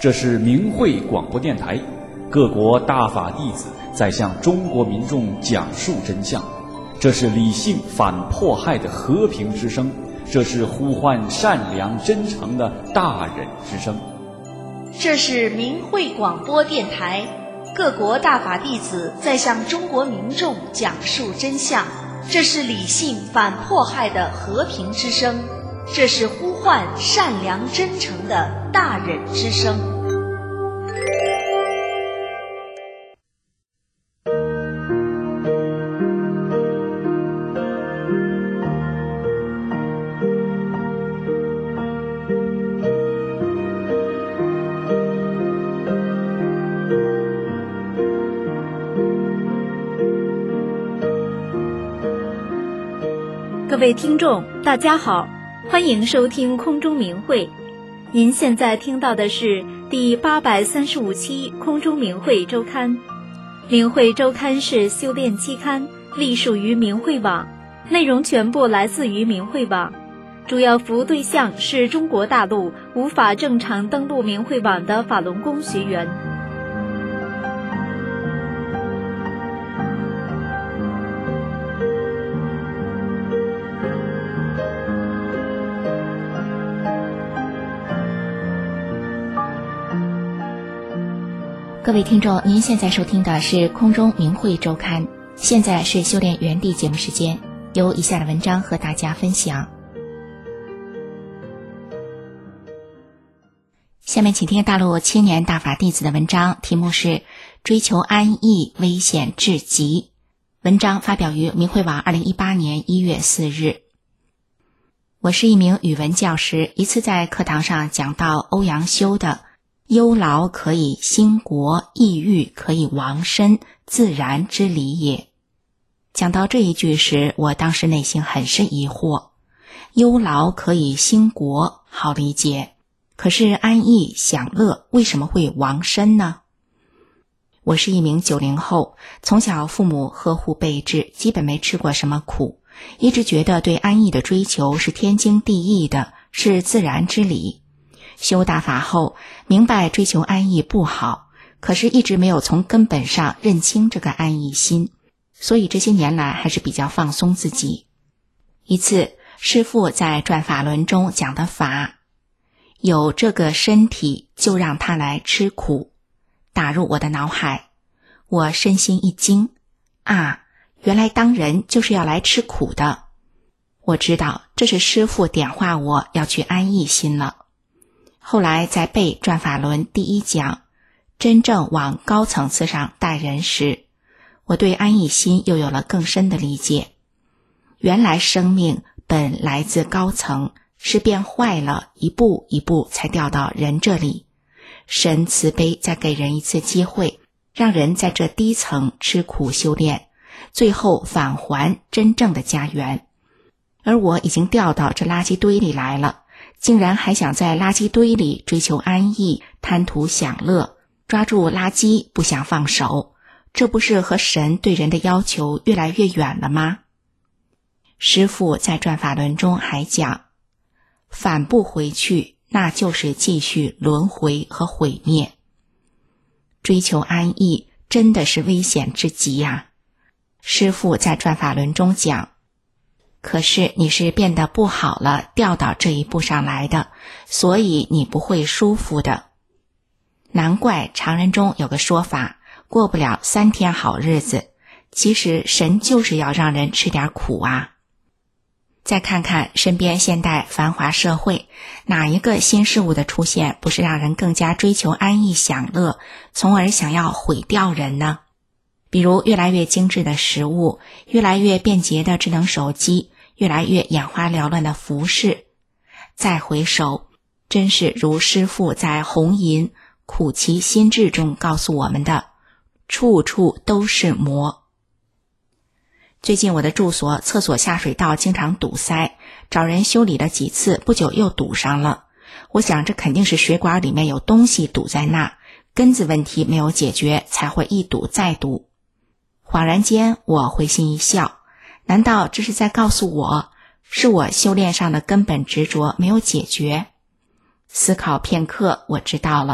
这是明慧广播电台，各国大法弟子在向中国民众讲述真相。这是理性反迫害的和平之声，这是呼唤善良真诚的大忍之声。 这是明慧广播电台，各国大法弟子在向中国民众讲述真相。这是理性反迫害的和平之声，这是呼唤善良真诚的大忍之声。 各位听众大家好，欢迎收听空中明慧。您现在听到的是第835期空中明慧周刊。明慧周刊是修炼期刊，隶属于明慧网，内容全部来自于明慧网，主要服务对象是中国大陆无法正常登录明慧网的法轮功学员。 各位听众，您现在收听的是空中明慧周刊，现在是修炼原地节目时间，由以下的文章和大家分享。下面请听大陆青年大法弟子的文章，题目是追求安逸危险至极。文章发表于明慧网2018年1月4日。我是一名语文教师，一次在课堂上讲到欧阳修的忧劳可以兴国，抑郁可以亡身，自然之理也。讲到这一句时，我当时内心很是疑惑。忧劳可以兴国，好理解，可是安逸享乐为什么会亡身呢？我是一名90后，从小父母呵护备至，基本没吃过什么苦，一直觉得对安逸的追求是天经地义的，是自然之理。修大法后，明白追求安逸不好，可是一直没有从根本上认清这个安逸心，所以这些年来还是比较放松自己。一次，师父在转法轮中讲的法，有这个身体就让他来吃苦，打入我的脑海。我身心一惊，原来当人就是要来吃苦的。我知道这是师父点化我要去安逸心了。后来在背转法轮第一讲，真正往高层次上带人时，我对安逸心又有了更深的理解。原来生命本来自高层，是变坏了，一步一步才掉到人这里。神慈悲再给人一次机会，让人在这低层吃苦修炼，最后返还真正的家园。而我已经掉到这垃圾堆里来了，竟然还想在垃圾堆里追求安逸，贪图享乐，抓住垃圾不想放手，这不是和神对人的要求越来越远了吗？师父在转法轮中还讲，返不回去，那就是继续轮回和毁灭。追求安逸真的是危险之极呀。师父在转法轮中讲，可是你是变得不好了，掉到这一步上来的，所以你不会舒服的。难怪常人中有个说法，过不了3天好日子，其实神就是要让人吃点苦啊。再看看身边现代繁华社会，哪一个新事物的出现不是让人更加追求安逸享乐，从而想要毁掉人呢？比如越来越精致的食物，越来越便捷的智能手机，越来越眼花缭乱的服饰。再回首，真是如师父在红银苦其心志中告诉我们的，处处都是魔。最近我的住所厕所下水道经常堵塞，找人修理了几次，不久又堵上了。我想这肯定是水管里面有东西堵在那，根子问题没有解决，才会一堵再堵。恍然间我会心一笑，难道这是在告诉我，是我修炼上的根本执着没有解决？思考片刻，我知道了，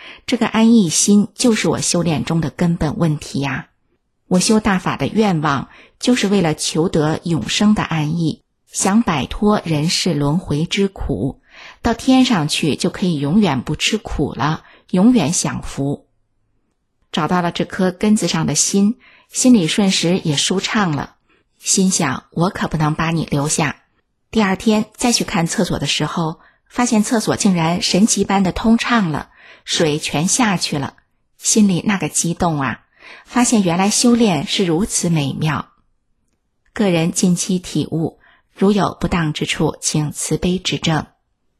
这个安逸心就是我修炼中的根本问题呀。我修大法的愿望就是为了求得永生的安逸，想摆脱人世轮回之苦，到天上去就可以永远不吃苦了，永远享福。找到了这颗根子上的心，心里瞬时也舒畅了，心想我可不能把你留下。第二天再去看厕所的时候，发现厕所竟然神奇般的通畅了，水全下去了，心里那个激动啊，发现原来修炼是如此美妙。个人近期体悟，如有不当之处，请慈悲指正。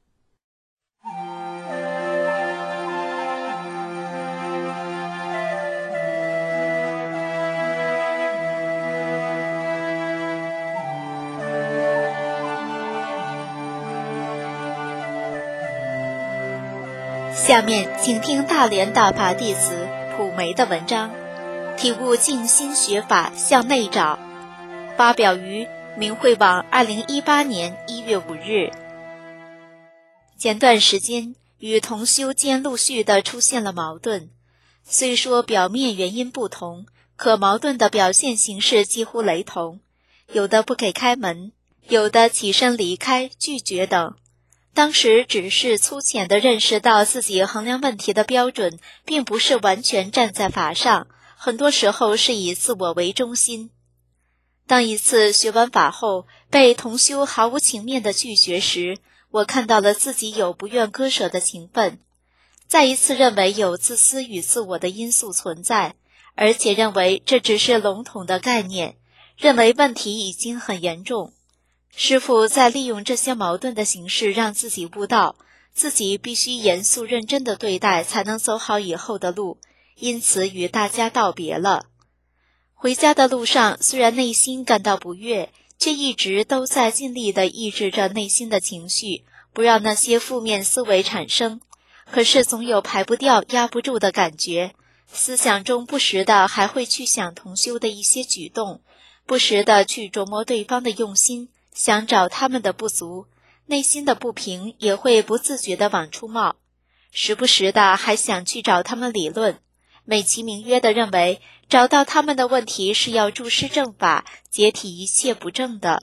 下面请听大连大法弟子普梅的文章《体悟静心学法向内找》，发表于明慧网2018年1月5日。前段时间与同修间陆续地出现了矛盾，虽说表面原因不同，可矛盾的表现形式几乎雷同，有的不给开门，有的起身离开拒绝等。当时只是粗浅地认识到自己衡量问题的标准并不是完全站在法上，很多时候是以自我为中心。当一次学完法后被同修毫无情面的拒绝时，我看到了自己有不愿割舍的情分，再一次认为有自私与自我的因素存在，而且认为这只是笼统的概念，认为问题已经很严重。师父在利用这些矛盾的形式让自己悟到，自己必须严肃认真地对待才能走好以后的路，因此与大家道别了。回家的路上，虽然内心感到不悦，却一直都在尽力地抑制着内心的情绪，不让那些负面思维产生。可是总有排不掉、压不住的感觉，思想中不时的还会去想同修的一些举动，不时的去琢磨对方的用心，想找他们的不足，内心的不平也会不自觉地往出冒，时不时的还想去找他们理论，美其名曰地认为找到他们的问题是要注释正法，解体一切不正的。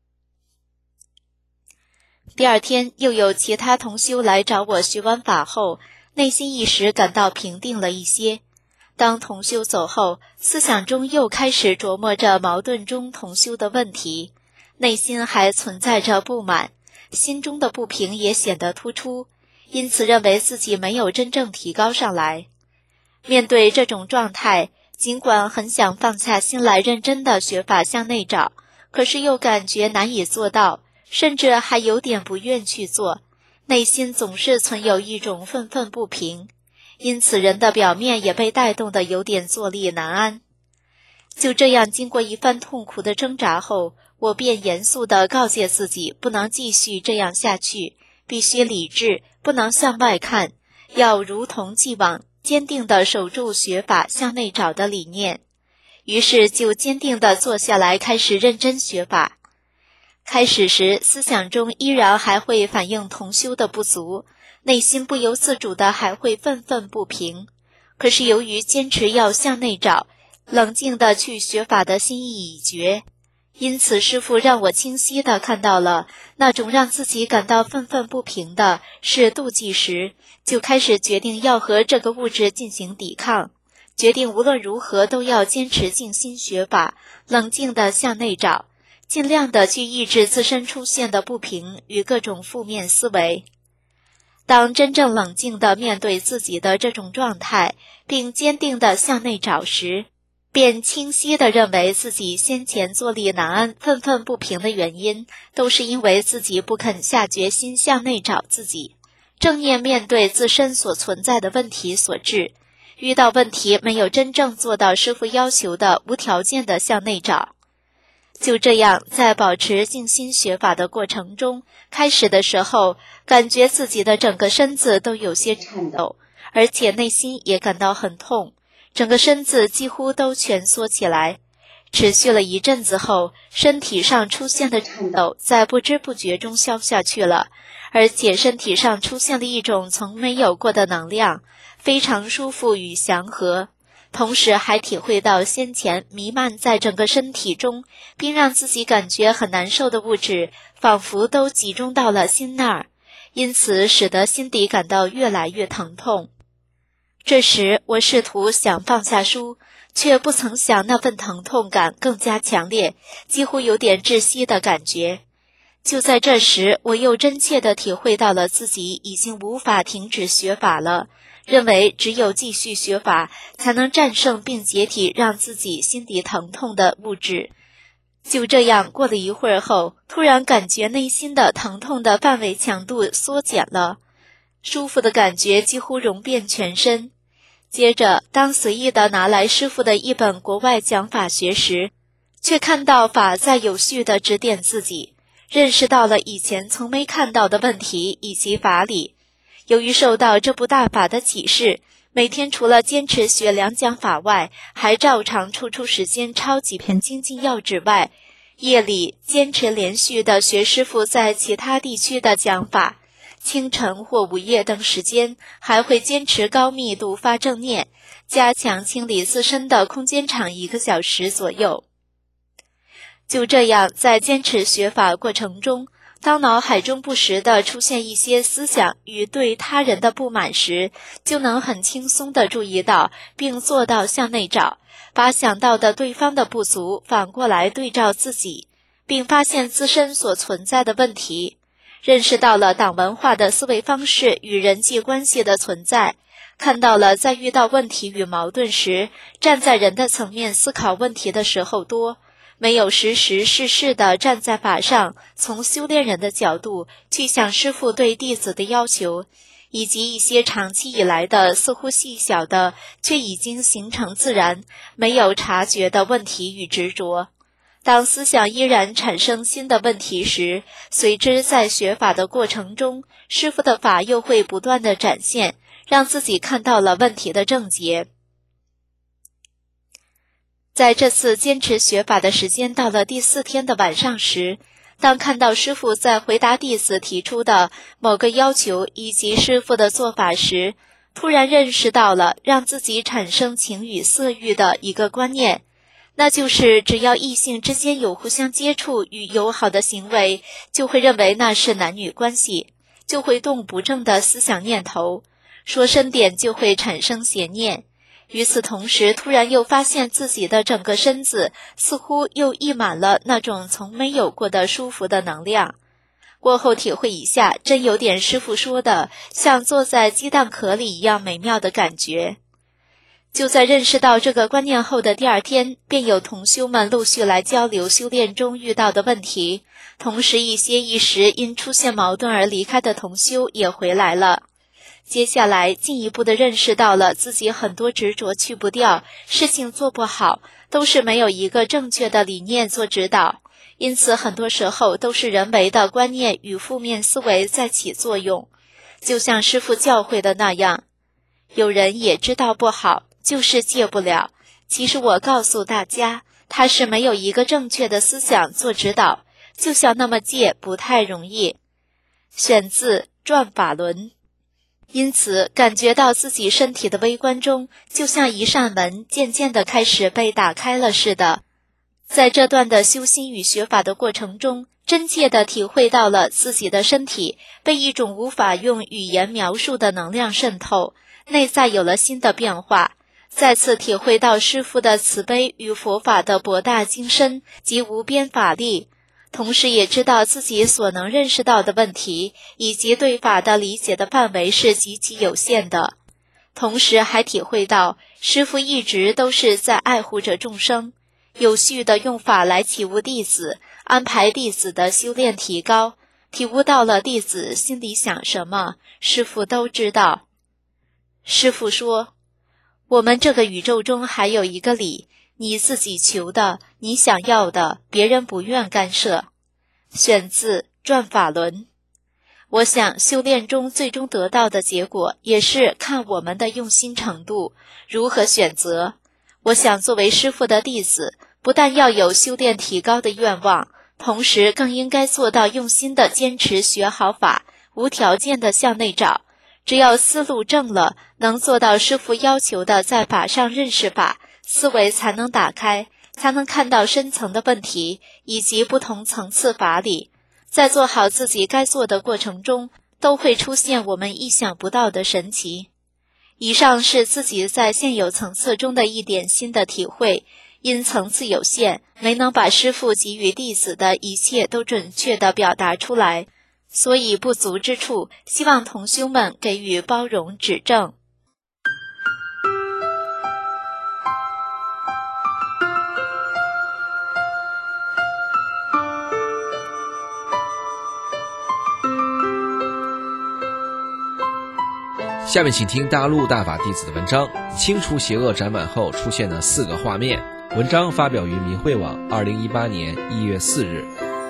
第二天又有其他同修来找我学完法后，内心一时感到平定了一些。当同修走后，思想中又开始琢磨着矛盾中同修的问题，内心还存在着不满，心中的不平也显得突出，因此认为自己没有真正提高上来。面对这种状态，尽管很想放下心来认真的学法向内找，可是又感觉难以做到，甚至还有点不愿去做，内心总是存有一种愤愤不平，因此人的表面也被带动得有点坐立难安。就这样经过一番痛苦的挣扎后，我便严肃地告诫自己不能继续这样下去，必须理智，不能向外看，要如同既往坚定地守住学法向内找的理念。于是就坚定地坐下来开始认真学法。开始时思想中依然还会反映同修的不足，内心不由自主的还会愤愤不平。可是由于坚持要向内找，冷静地去学法的心意已决，因此师父让我清晰地看到了那种让自己感到愤愤不平的是妒忌时，就开始决定要和这个物质进行抵抗，决定无论如何都要坚持静心学法，冷静地向内找，尽量地去抑制自身出现的不平与各种负面思维。当真正冷静地面对自己的这种状态，并坚定地向内找时，便清晰地认为自己先前坐立难安、愤愤不平的原因，都是因为自己不肯下决心向内找自己，正念面对自身所存在的问题所致。遇到问题没有真正做到师父要求的无条件的向内找。就这样，在保持静心学法的过程中，开始的时候感觉自己的整个身子都有些颤抖，而且内心也感到很痛，整个身子几乎都蜷缩起来。持续了一阵子后，身体上出现的颤抖在不知不觉中消下去了， 而且身体上出现了一种从没有过的能量，非常舒服与祥和。同时还体会到先前弥漫在整个身体中，并让自己感觉很难受的物质，仿佛都集中到了心那儿，因此使得心底感到越来越疼痛。这时我试图想放下书，却不曾想那份疼痛感更加强烈，几乎有点窒息的感觉。就在这时，我又真切地体会到了自己已经无法停止学法了，认为只有继续学法才能战胜并解体让自己心底疼痛的物质。就这样过了一会儿后，突然感觉内心的疼痛的范围强度缩减了，舒服的感觉几乎融遍全身。接着当随意地拿来师父的一本国外讲法学时，却看到法在有序地指点自己，认识到了以前从没看到的问题以及法理。由于受到这部大法的启示，每天除了坚持学2讲法外，还照常抽出时间抄几篇精进要旨外，夜里坚持连续地学师父在其他地区的讲法，清晨或午夜等时间还会坚持高密度发正念，加强清理自身的空间场1个小时左右。就这样在坚持学法过程中，当脑海中不时地出现一些思想与对他人的不满时，就能很轻松地注意到并做到向内找，把想到的对方的不足反过来对照自己，并发现自身所存在的问题，认识到了党文化的思维方式与人际关系的存在，看到了在遇到问题与矛盾时，站在人的层面思考问题的时候多，没有时时事事地站在法上，从修炼人的角度去想师父对弟子的要求，以及一些长期以来的似乎细小的却已经形成自然没有察觉的问题与执着。当思想依然产生新的问题时，随之在学法的过程中，师父的法又会不断地展现，让自己看到了问题的症结。在这次坚持学法的时间到了第4天的晚上时，当看到师父在回答弟子提出的某个要求以及师父的做法时，突然认识到了让自己产生情与色欲的一个观念，那就是只要异性之间有互相接触与友好的行为，就会认为那是男女关系，就会动不正的思想念头，说深点就会产生邪念。与此同时，突然又发现自己的整个身子似乎又溢满了那种从没有过的舒服的能量。过后体会一下，真有点师父说的像坐在鸡蛋壳里一样美妙的感觉。就在认识到这个观念后的第2天，便有同修们陆续来交流修炼中遇到的问题，同时一些一时因出现矛盾而离开的同修也回来了。接下来进一步地认识到了自己很多执着去不掉，事情做不好，都是没有一个正确的理念做指导，因此很多时候都是人为的观念与负面思维在起作用。就像师父教诲的那样，有人也知道不好，就是戒不了。其实我告诉大家，他是没有一个正确的思想做指导，就像那么戒不太容易。选自《转法轮》。因此感觉到自己身体的微观中，就像一扇门渐渐地开始被打开了似的。在这段的修心与学法的过程中，真切地体会到了自己的身体被一种无法用语言描述的能量渗透，内在有了新的变化，再次体会到师父的慈悲与佛法的博大精深及无边法力，同时也知道自己所能认识到的问题以及对法的理解的范围是极其有限的，同时还体会到师父一直都是在爱护着众生，有序地用法来启悟弟子，安排弟子的修炼提高，体悟到了弟子心里想什么，师父都知道。师父说，我们这个宇宙中还有一个理，你自己求的，你想要的，别人不愿干涉。选自《转法轮》。我想修炼中最终得到的结果，也是看我们的用心程度，如何选择。我想作为师父的弟子，不但要有修炼提高的愿望，同时更应该做到用心的坚持学好法， 无条件地向内找，只要思路正了，能做到师父要求的在法上认识法，思维才能打开，才能看到深层的问题以及不同层次法理。在做好自己该做的过程中，都会出现我们意想不到的神奇。以上是自己在现有层次中的一点新的体会，因层次有限，没能把师父给予弟子的一切都准确地表达出来，所以不足之处，希望同修们给予包容指正。 下面请听大陆大法弟子的文章，清除邪恶展板后出现的4个画面。文章发表于明慧网2018年1月4日。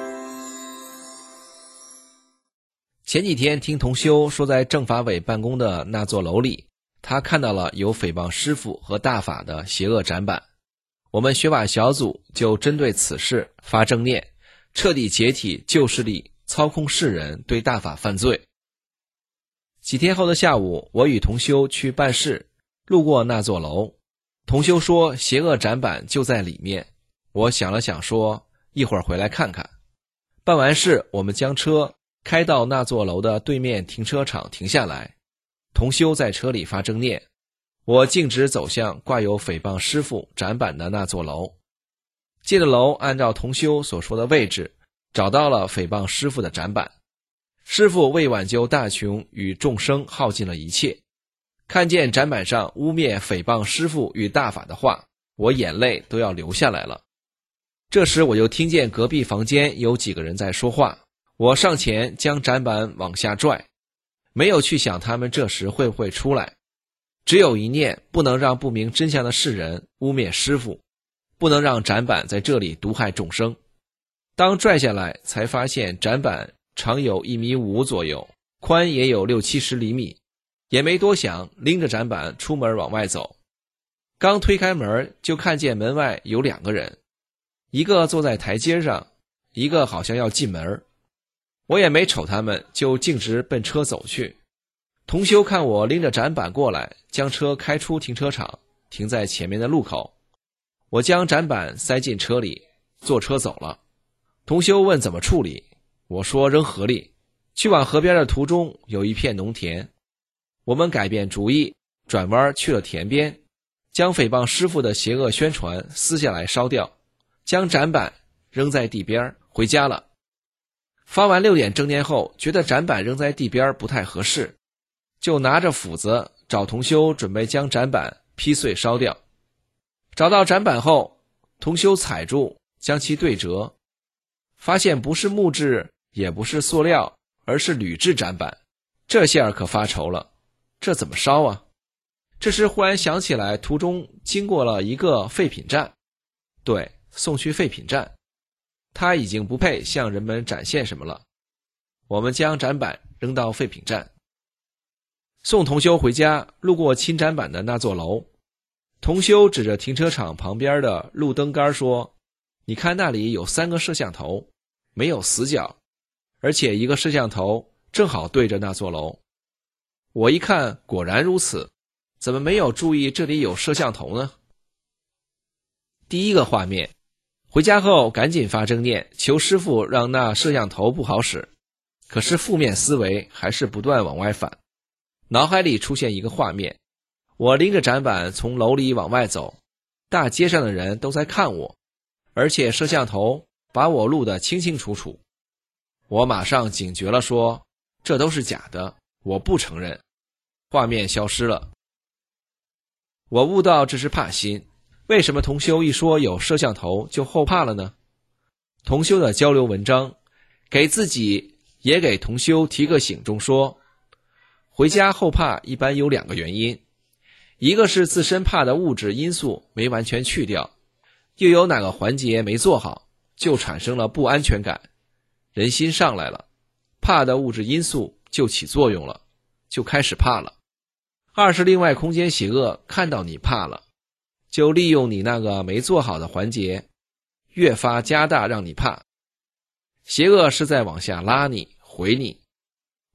前几天听同修说，在政法委办公的那座楼里，他看到了有诽谤师父和大法的邪恶展板。我们学法小组就针对此事发正念，彻底解体旧势力操控世人对大法犯罪。几天后的下午，我与同修去办事，路过那座楼，同修说邪恶展板就在里面。我想了想说，一会儿回来看看。办完事，我们将车开到那座楼的对面停车场停下来，同修在车里发正念，我径直走向挂有诽谤师父展板的那座楼。进了楼，按照同修所说的位置，找到了诽谤师父的展板。师父为挽救大穷与众生耗尽了一切，看见展板上污蔑诽谤师父与大法的话，我眼泪都要流下来了。这时我又听见隔壁房间有几个人在说话，我上前将展板往下拽，没有去想他们这时会不会出来，只有一念，不能让不明真相的世人污蔑师父，不能让展板在这里毒害众生。当拽下来，才发现展板长有1.5米左右，宽也有60-70厘米，也没多想，拎着展板出门往外走。刚推开门，就看见门外有2个人，一个坐在台阶上，一个好像要进门。我也没瞅他们，就径直奔车走去。同修看我拎着展板过来，将车开出停车场，停在前面的路口。我将展板塞进车里，坐车走了。同修问怎么处理，我说扔河里。去往河边的途中有一片农田，我们改变主意，转弯去了田边，将诽谤师父的邪恶宣传撕下来烧掉，将展板扔在地边，回家了。发完6点正念后，觉得展板扔在地边不太合适，就拿着斧子找同修准备将展板劈碎烧掉。找到展板后，同修踩住将其对折，发现不是木质也不是塑料，而是铝制展板。这下可发愁了，这怎么烧啊？这时忽然想起来途中经过了一个废品站，对，送去废品站，他已经不配向人们展现什么了。我们将展板扔到废品站。送同修回家，路过清展板的那座楼，同修指着停车场旁边的路灯杆说，你看那里有3个摄像头，没有死角，而且一个摄像头正好对着那座楼。我一看果然如此，怎么没有注意这里有摄像头呢？第一个画面，回家后赶紧发正念，求师父让那摄像头不好使，可是负面思维还是不断往外反。脑海里出现一个画面，我拎着展板从楼里往外走，大街上的人都在看我，而且摄像头把我录得清清楚楚。我马上警觉了说，这都是假的，我不承认。画面消失了。我悟到这是怕心，为什么同修一说有摄像头就后怕了呢？同修的交流文章给自己也给同修提个醒中说，回家后怕一般有2个原因，一个是自身怕的物质因素没完全去掉，又有哪个环节没做好，就产生了不安全感，人心上来了，怕的物质因素就起作用了，就开始怕了。二是另外空间邪恶看到你怕了，就利用你那个没做好的环节，越发加大让你怕。邪恶是在往下拉你，回你。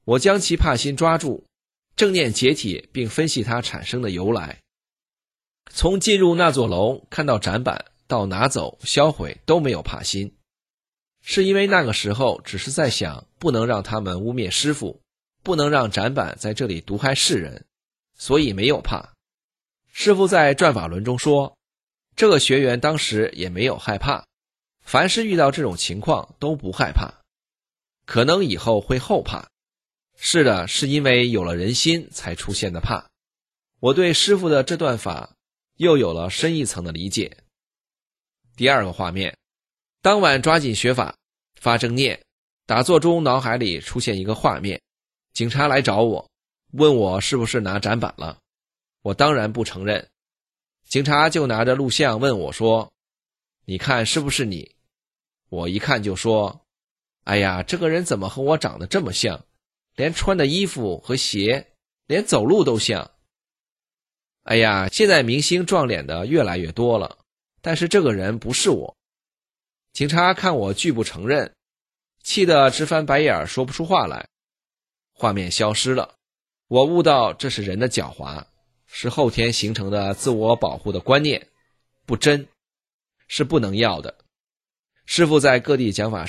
我将其帕心抓住，正念解体并分析它产生的由来。从进入那座楼看到展板到拿走销毁都没有帕心，是因为那个时候只是在想不能让他们污蔑师父，不能让展板在这里毒害世人，所以没有怕。师父在转法轮中说，这个学员当时也没有害怕，凡是遇到这种情况都不害怕，可能以后会后怕。是的，是因为有了人心才出现的怕。我对师父的这段法又有了深一层的理解。第二个画面，当晚抓紧学法，发正念，打坐中脑海里出现一个画面，警察来找我，问我是不是拿展板了。我当然不承认，警察就拿着录像问我说，你看是不是你？我一看就说，哎呀，这个人怎么和我长得这么像，连穿的衣服和鞋，连走路都像。哎呀，现在明星撞脸的越来越多了，但是这个人不是我。警察看我拒不承认，气得直翻白眼说不出话来。画面消失了，我悟到这是人的狡猾，是后天形成的自我保护的观念，不真，是不能要的。师父在各地讲法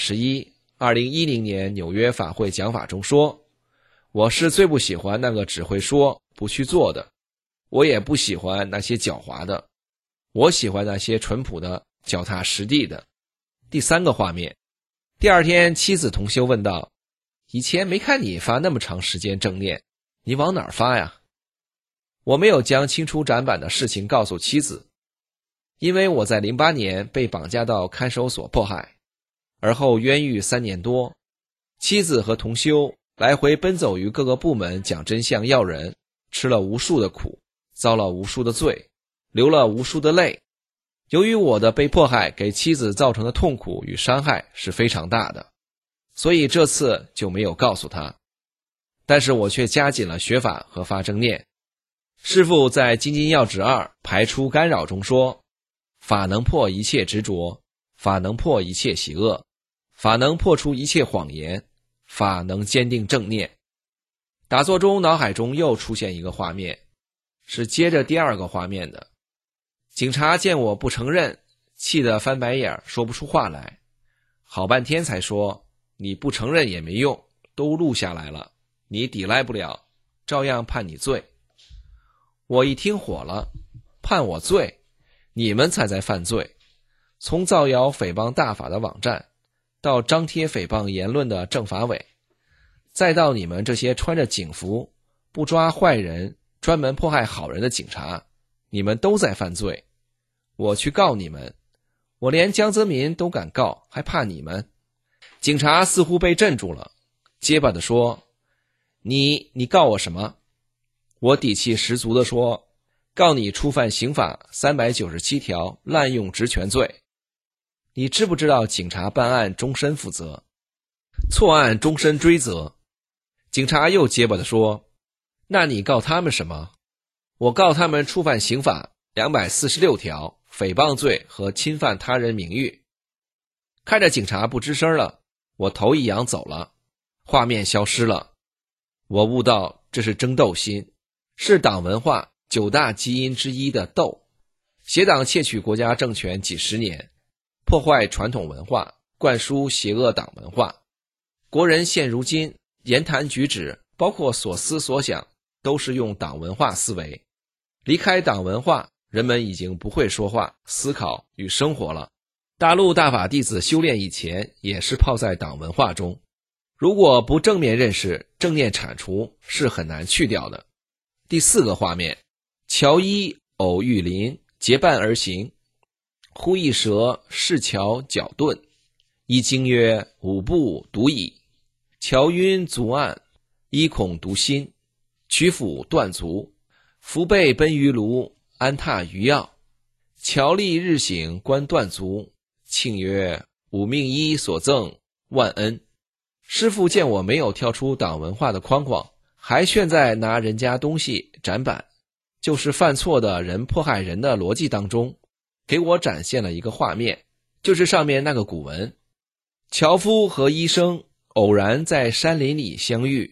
112010年纽约法会讲法中说，我是最不喜欢那个只会说不去做的，我也不喜欢那些狡猾的，我喜欢那些淳朴的脚踏实地的。第三个画面，第二天妻子同修问道，以前没看你发那么长时间正念，你往哪儿发呀？我没有将清除展板的事情告诉妻子，因为我在08年被绑架到看守所迫害，而后冤狱3年多，妻子和同修来回奔走于各个部门讲真相要人，吃了无数的苦，遭了无数的罪，流了无数的泪。由于我的被迫害给妻子造成的痛苦与伤害是非常大的，所以这次就没有告诉他。但是我却加紧了学法和发正念。师父在《精进要旨2排除干扰》中说，法能破一切执着，法能破一切邪恶，法能破除一切谎言，法能坚定正念。打坐中脑海中又出现一个画面，是接着第二个画面的。警察见我不承认，气得翻白眼说不出话来，好半天才说，你不承认也没用，都录下来了，你抵赖不了，照样判你罪。我一听火了，判我罪？你们才在犯罪。从造谣诽谤大法的网站，到张贴诽谤言论的政法委，再到你们这些穿着警服不抓坏人专门迫害好人的警察，你们都在犯罪。我去告你们，我连江泽民都敢告，还怕你们？警察似乎被镇住了，结巴地说，你告我什么？我底气十足地说，告你触犯刑法397条滥用职权罪。你知不知道警察办案终身负责，错案终身追责？警察又结巴地说，那你告他们什么？我告他们触犯刑法246条诽谤罪和侵犯他人名誉。看着警察不吱声了，我头一扬走了，画面消失了。我悟到这是争斗心，是党文化9大基因之一的斗。邪党窃取国家政权几十年，破坏传统文化，灌输邪恶党文化。国人现如今言谈举止，包括所思所想，都是用党文化思维。离开党文化，人们已经不会说话、思考与生活了。大陆大法弟子修炼以前也是泡在党文化中，如果不正面认识，正念铲除是很难去掉的。第四个画面，乔一偶遇林，结伴而行，忽一蛇视乔脚顿，一惊曰，五步独矣。乔晕足暗，一恐独心，取斧断足，伏背奔于庐，安踏于药。乔立日醒观断足，庆曰，吾命一所赠，万恩。师父见我没有跳出党文化的框框，还炫在拿人家东西展板，就是犯错的人迫害人的逻辑当中，给我展现了一个画面，就是上面那个古文。樵夫和医生偶然在山林里相遇，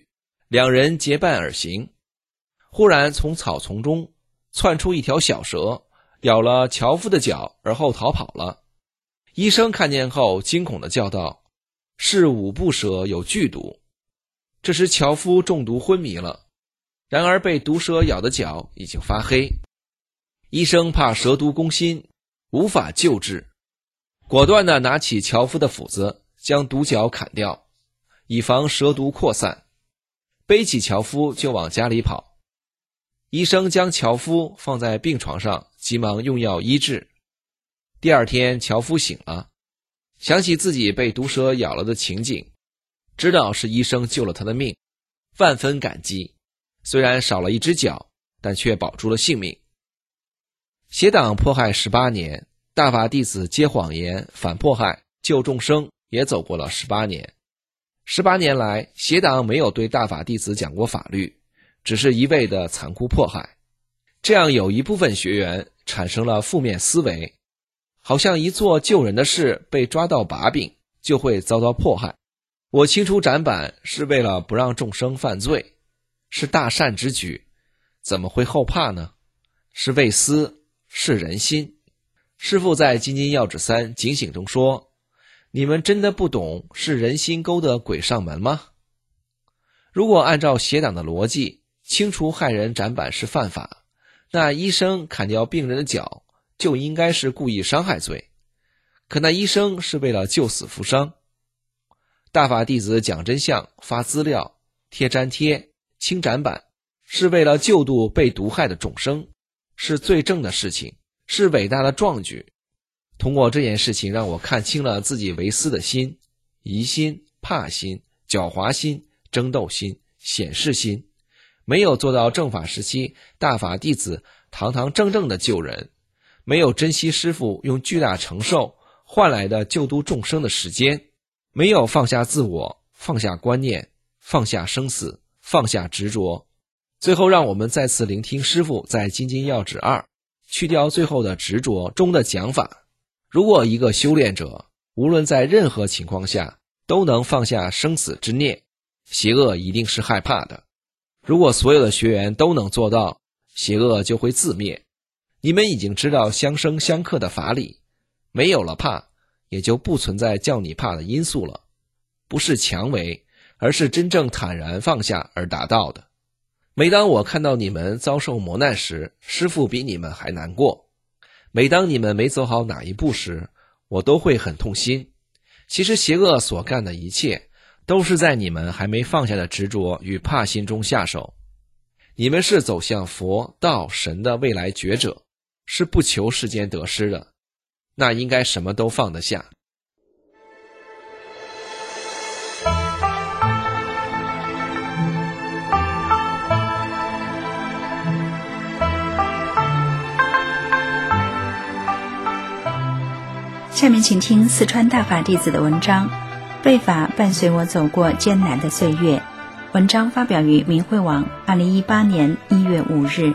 两人结伴而行。忽然从草丛中窜出一条小蛇，咬了樵夫的脚，而后逃跑了。医生看见后惊恐地叫道：是五步蛇有剧毒。这时樵夫中毒昏迷了，然而被毒蛇咬的脚已经发黑。医生怕蛇毒攻心，无法救治，果断地拿起樵夫的斧子，将毒角砍掉，以防蛇毒扩散，背起樵夫就往家里跑。医生将樵夫放在病床上，急忙用药医治。第二天樵夫醒了，想起自己被毒蛇咬了的情景，知道是医生救了他的命，万分感激，虽然少了一只脚，但却保住了性命。邪党迫害18年，大法弟子接谎言反迫害救众生也走过了18年。18年来，邪党没有对大法弟子讲过法律，只是一味的残酷迫害。这样有一部分学员产生了负面思维，好像一做救人的事被抓到把柄就会遭到迫害。我清除斩板是为了不让众生犯罪，是大善之举，怎么会后怕呢？是为私，是人心。师父在《金金要旨3警醒》中说，你们真的不懂是人心勾的鬼上门吗？如果按照邪党的逻辑，清除害人斩板是犯法，那医生砍掉病人的脚就应该是故意伤害罪，可那医生是为了救死扶伤。大法弟子讲真相、发资料、贴粘贴、清斩板，是为了救度被毒害的众生，是最正的事情，是伟大的壮举。通过这件事情让我看清了自己为私的心、疑心、怕心、狡猾心、争斗心、显示心，没有做到正法时期大法弟子堂堂正正的救人，没有珍惜师父用巨大承受换来的救度众生的时间，没有放下自我，放下观念，放下生死，放下执着。最后让我们再次聆听师父在《金金要旨2去掉最后的执着中的讲法。如果一个修炼者无论在任何情况下都能放下生死之念，邪恶一定是害怕的。如果所有的学员都能做到，邪恶就会自灭。你们已经知道相生相克的法理，没有了怕，也就不存在叫你怕的因素了。不是强为，而是真正坦然放下而达到的。每当我看到你们遭受磨难时，师父比你们还难过。每当你们没走好哪一步时，我都会很痛心。其实邪恶所干的一切，都是在你们还没放下的执着与怕心中下手。你们是走向佛、道、神的未来觉者，是不求世间得失的，那应该什么都放得下。 下面请听四川大法弟子的文章《背法伴随我走过艰难的岁月》，文章发表于明慧网2018年1月5日。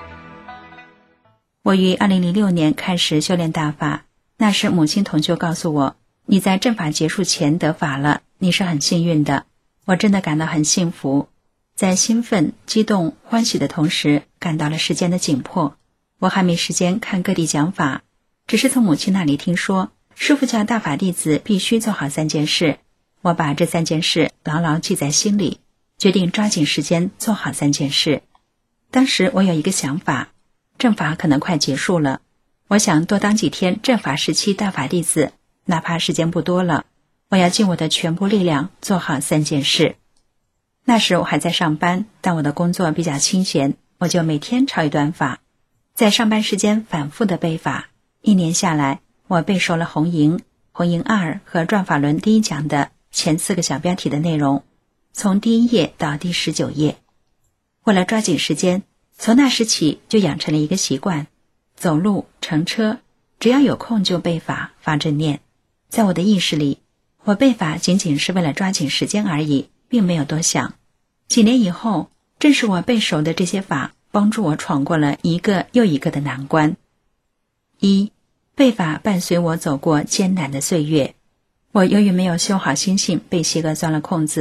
我于2006年开始修炼大法，那时母亲同修告诉我，你在正法结束前得法了，你是很幸运的。我真的感到很幸福，在兴奋、激动、欢喜的同时，感到了时间的紧迫。我还没时间看各地讲法，只是从母亲那里听说，师父教大法弟子必须做好3件事。我把这3件事牢牢记在心里，决定抓紧时间做好3件事。当时我有一个想法，正法可能快结束了，我想多当几天正法时期大法弟子，哪怕时间不多了，我要尽我的全部力量做好3件事。那时我还在上班，但我的工作比较清闲，我就每天抄一段法，在上班时间反复的背法。1年下来，我背熟了红营、红营2和转法轮第1讲的前4个小标题的内容，从第1页到第19页。为了抓紧时间，从那时起就养成了一个习惯，走路、乘车，只要有空就背法、发正念。在我的意识里，我背法仅仅是为了抓紧时间而已，并没有多想。几年以后，正是我背熟的这些法，帮助我闯过了一个又一个的难关。1. 背法伴随我走过艰难的岁月。我由于没有修好心性，被邪恶钻了空子，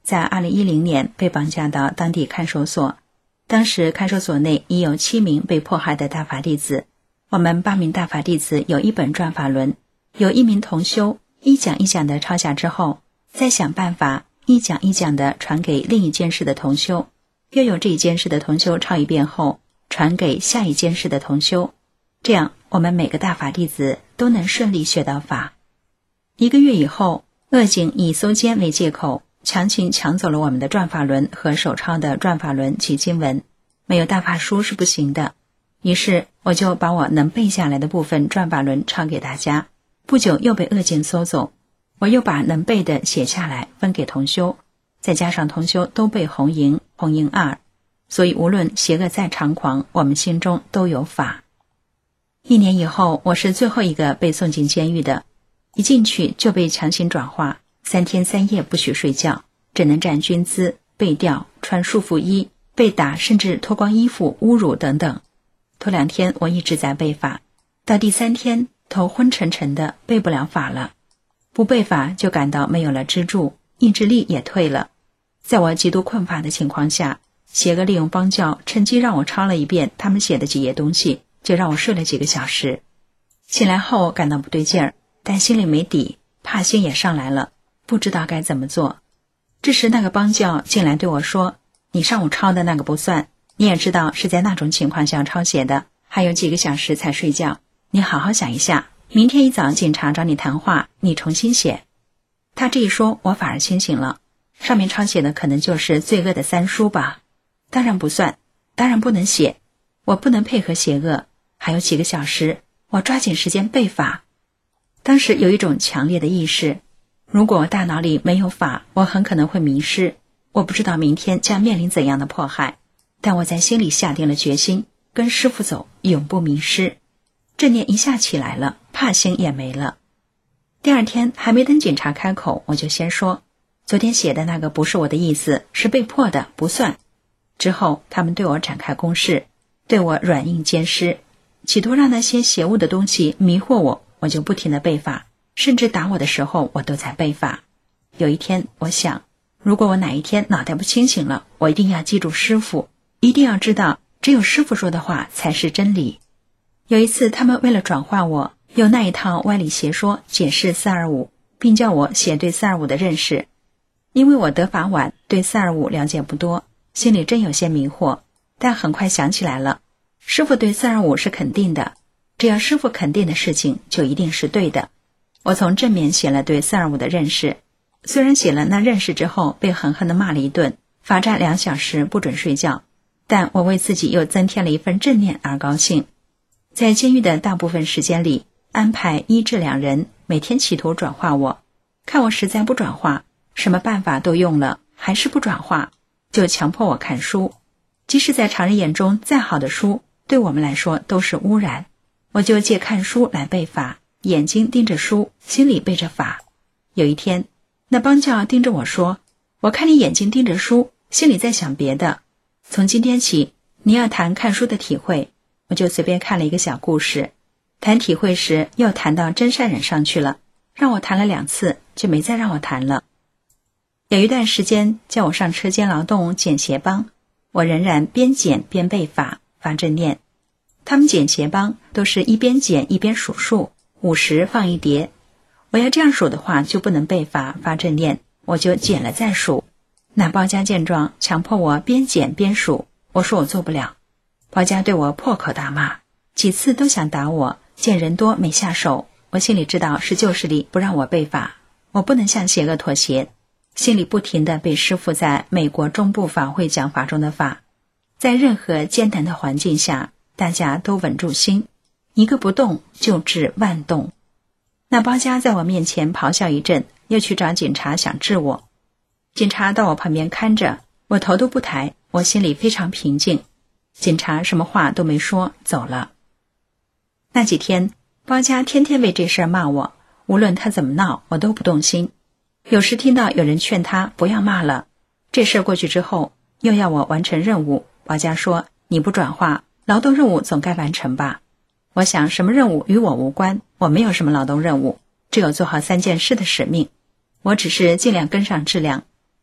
在2010年被绑架到当地看守所，当时看守所内已有7名被迫害的大法弟子，我们8名大法弟子有一本转法轮，有1名同修一讲一讲的抄下之后，再想办法一讲一讲的传给另一监室的同修，又有这一监室的同修抄一遍后传给下一监室的同修，这样我们每个大法弟子都能顺利学到法。1个月以后，恶警以搜监为借口，强行抢走了我们的转法轮和手抄的转法轮及经文，没有大法书是不行的。于是我就把我能背下来的部分转法轮抄给大家，不久又被恶警搜走，我又把能背的写下来分给同修，再加上同修都背红营2，所以无论邪恶再猖狂，我们心中都有法。1年以后，我是最后一个被送进监狱的，一进去就被强行转化，3天3夜不许睡觉，只能站军姿，被吊，穿束缚衣，被打，甚至脱光衣服侮辱等等。头2天我一直在背法，到第3天头昏沉沉的，背不了法了，不背法就感到没有了支柱，意志力也退了。在我极度困乏的情况下，邪恶利用帮教趁机让我抄了一遍他们写的几页东西，就让我睡了几个小时。醒来后感到不对劲儿，但心里没底，怕心也上来了，不知道该怎么做。这时那个帮教进来对我说，你上午抄的那个不算，你也知道是在那种情况下抄写的，还有几个小时才睡觉，你好好想一下，明天一早警察找你谈话，你重新写。他这一说，我反而清醒了，上面抄写的可能就是罪恶的3书吧。当然不算，当然不能写，我不能配合邪恶，还有几个小时，我抓紧时间背法。当时有一种强烈的意识，如果大脑里没有法，我很可能会迷失，我不知道明天将面临怎样的迫害，但我在心里下定了决心，跟师父走，永不迷失。正念一下起来了，怕心也没了。第2天还没等警察开口，我就先说，昨天写的那个不是我的意思，是被迫的，不算。之后他们对我展开攻势，对我软硬兼施，企图让那些邪物的东西迷惑我，我就不停地背法，甚至打我的时候我都在背法。有一天我想，如果我哪一天脑袋不清醒了，我一定要记住师父，一定要知道只有师父说的话才是真理。有一次他们为了转化我，用那一套歪理邪说解释425，并叫我写对425的认识。因为我得法晚，对425了解不多，心里真有些迷惑，但很快想起来了，师父对425是肯定的，只要师父肯定的事情就一定是对的。我从正面写了对425的认识，虽然写了那认识之后被狠狠地骂了一顿，罚站2小时不准睡觉，但我为自己又增添了一份正念而高兴。在监狱的大部分时间里，安排1至2人每天企图转化我，看我实在不转化，什么办法都用了，还是不转化，就强迫我看书。即使在常人眼中再好的书，对我们来说都是污染，我就借看书来背法，眼睛盯着书，心里背着法。有一天那帮教盯着我说，我看你眼睛盯着书，心里在想别的，从今天起你要谈看书的体会。我就随便看了一个小故事，谈体会时又谈到真善忍上去了，让我谈了2次，就没再让我谈了。有一段时间叫我上车间劳动捡鞋帮，我仍然边捡边背法，发正念。他们捡鞋帮都是一边捡一边数数，50放一叠，我要这样数的话就不能背法发正念，我就捡了再数。那包家见状强迫我边捡边数，我说我做不了。包家对我破口大骂，几次都想打我，见人多没下手，我心里知道是旧势力不让我背法，我不能向邪恶妥协，心里不停地被师父在美国中部法会讲法中的法。在任何艰难的环境下，大家都稳住心，一个不动就治万动。那包家在我面前咆哮一阵，又去找警察想治我。警察到我旁边看着，我头都不抬，我心里非常平静。警察什么话都没说，走了。那几天包家天天为这事儿骂我，无论他怎么闹我都不动心。有时听到有人劝他不要骂了，这事儿过去之后又要我完成任务，包家说你不转化，劳动任务总该完成吧。我想什么任务与我无关，我没有什么劳动任务，只有做好3件事的使命。我只是尽量跟上质量，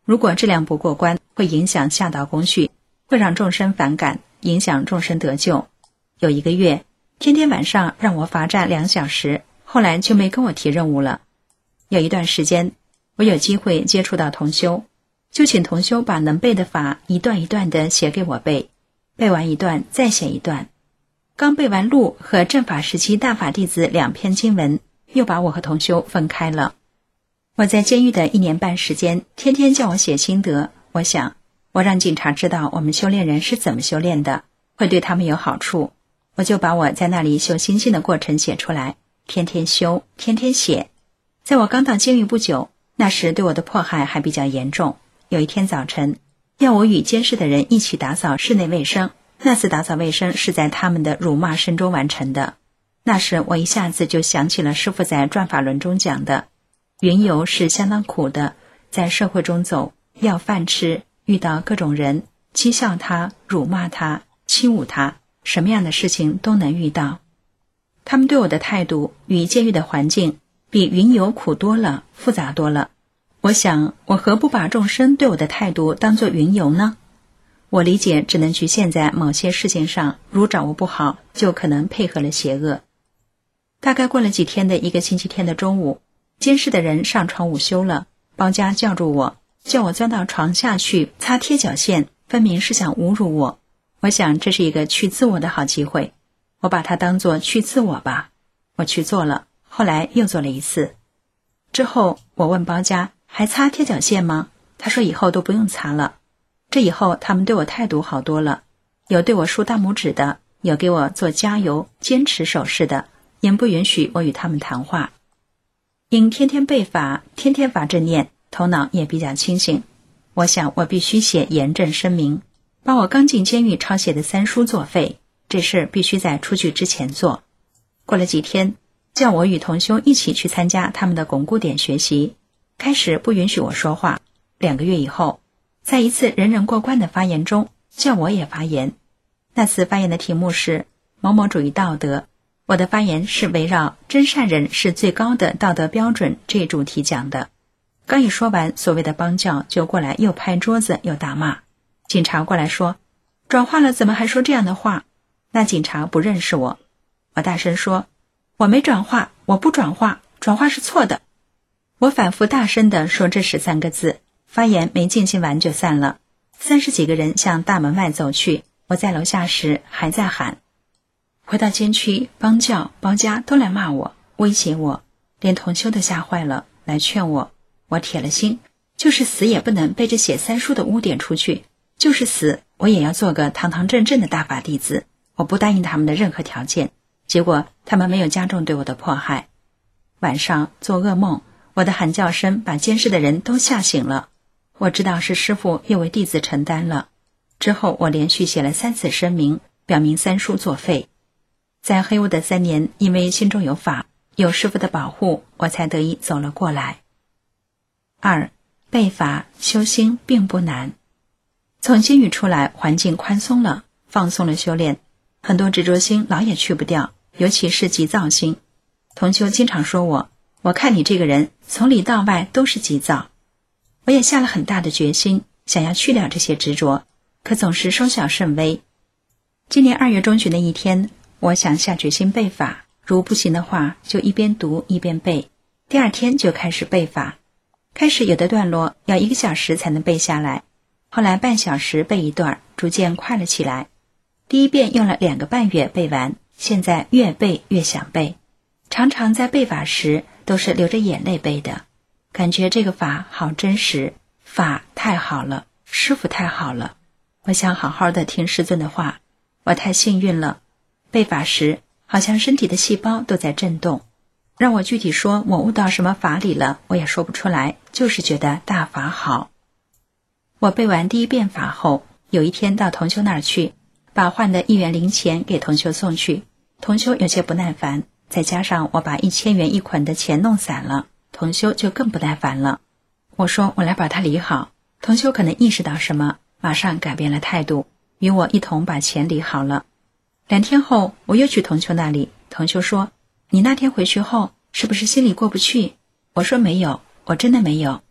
如果质量不过关，会影响下道工序，会让众生反感，影响众生得救。有1个月，天天晚上让我罚站2小时，后来就没跟我提任务了。有一段时间，我有机会接触到同修，就请同修把能背的法一段一段的写给我背，背完一段再写一段。刚背完录和正法时期大法弟子2篇经文，又把我和同修分开了。我在监狱的1年半时间，天天叫我写心得，我想我让警察知道我们修炼人是怎么修炼的，会对他们有好处，我就把我在那里修心性的过程写出来，天天修，天天写。在我刚到监狱不久，那时对我的迫害还比较严重。有一天早晨，要我与监视的人一起打扫室内卫生，那次打扫卫生是在他们的辱骂声中完成的。那时我一下子就想起了师父在转法轮中讲的，云游是相当苦的，在社会中走，要饭吃，遇到各种人，讥笑他，辱骂他，欺侮他，什么样的事情都能遇到。他们对我的态度与监狱的环境比云游苦多了，复杂多了。我想，我何不把众生对我的态度当作云游呢？我理解只能局限在某些事情上，如掌握不好，就可能配合了邪恶。大概过了几天的1个星期天的中午，监视的人上床午休了，包家叫住我，叫我钻到床下去擦贴脚线，分明是想侮辱我。我想这是一个去自我的好机会，我把它当作去自我吧。我去做了，后来又做了1次。之后我问包家还擦贴脚线吗？他说以后都不用擦了。这以后他们对我态度好多了，有对我竖大拇指的，有给我做加油坚持手势的，也不允许我与他们谈话。因天天背法，天天法正念，头脑也比较清醒。我想我必须写严正声明，把我刚进监狱抄写的3书作废，这事必须在出去之前做。过了几天，叫我与同修一起去参加他们的巩固点学习，开始不允许我说话。2个月以后，在一次人人过关的发言中，叫我也发言。那次发言的题目是某某主义道德，我的发言是围绕真善人是最高的道德标准这一主题讲的。刚一说完，所谓的帮教就过来又拍桌子又大骂。警察过来说，转化了怎么还说这样的话？那警察不认识我。我大声说，我没转化，我不转化，转化是错的。我反复大声地说这13个字，发言没进行完就散了。30几个人向大门外走去，我在楼下时还在喊。回到监区，帮教、包家都来骂我，威胁我，连同修都吓坏了，来劝我。我铁了心，就是死也不能背着写3书的污点出去，就是死我也要做个堂堂正正的大法弟子，我不答应他们的任何条件。结果他们没有加重对我的迫害。晚上做噩梦，我的喊叫声把监视的人都吓醒了。我知道是师父又为弟子承担了。之后我连续写了3次声明，表明3书作废。在黑屋的3年，因为心中有法，有师父的保护，我才得以走了过来。2. 背法修心并不难。从监狱出来，环境宽松了，放松了修炼，很多执着心老也去不掉，尤其是急躁心。同修经常说我看你这个人从里到外都是急躁。我也下了很大的决心，想要去掉这些执着，可总是收效甚微。今年2月中旬的一天，我想下决心背法，如不行的话就一边读一边背。第2天就开始背法，开始有的段落要1个小时才能背下来，后来半小时背一段，逐渐快了起来。第1遍用了2个半月背完，现在越背越想背，常常在背法时都是流着眼泪背的，感觉这个法好真实，法太好了，师父太好了，我想好好的听师尊的话，我太幸运了。背法时好像身体的细胞都在震动，让我具体说我悟到什么法理了，我也说不出来，就是觉得大法好。我背完第1遍法后，有一天到同修那儿去，把换的1元零钱给同修送去。同修有些不耐烦，再加上我把1000元一捆的钱弄散了，同修就更不耐烦了。我说我来把它理好，同修可能意识到什么，马上改变了态度，与我一同把钱理好了。2天后我又去同修那里，同修说，你那天回去后是不是心里过不去？我说没有，我真的没有。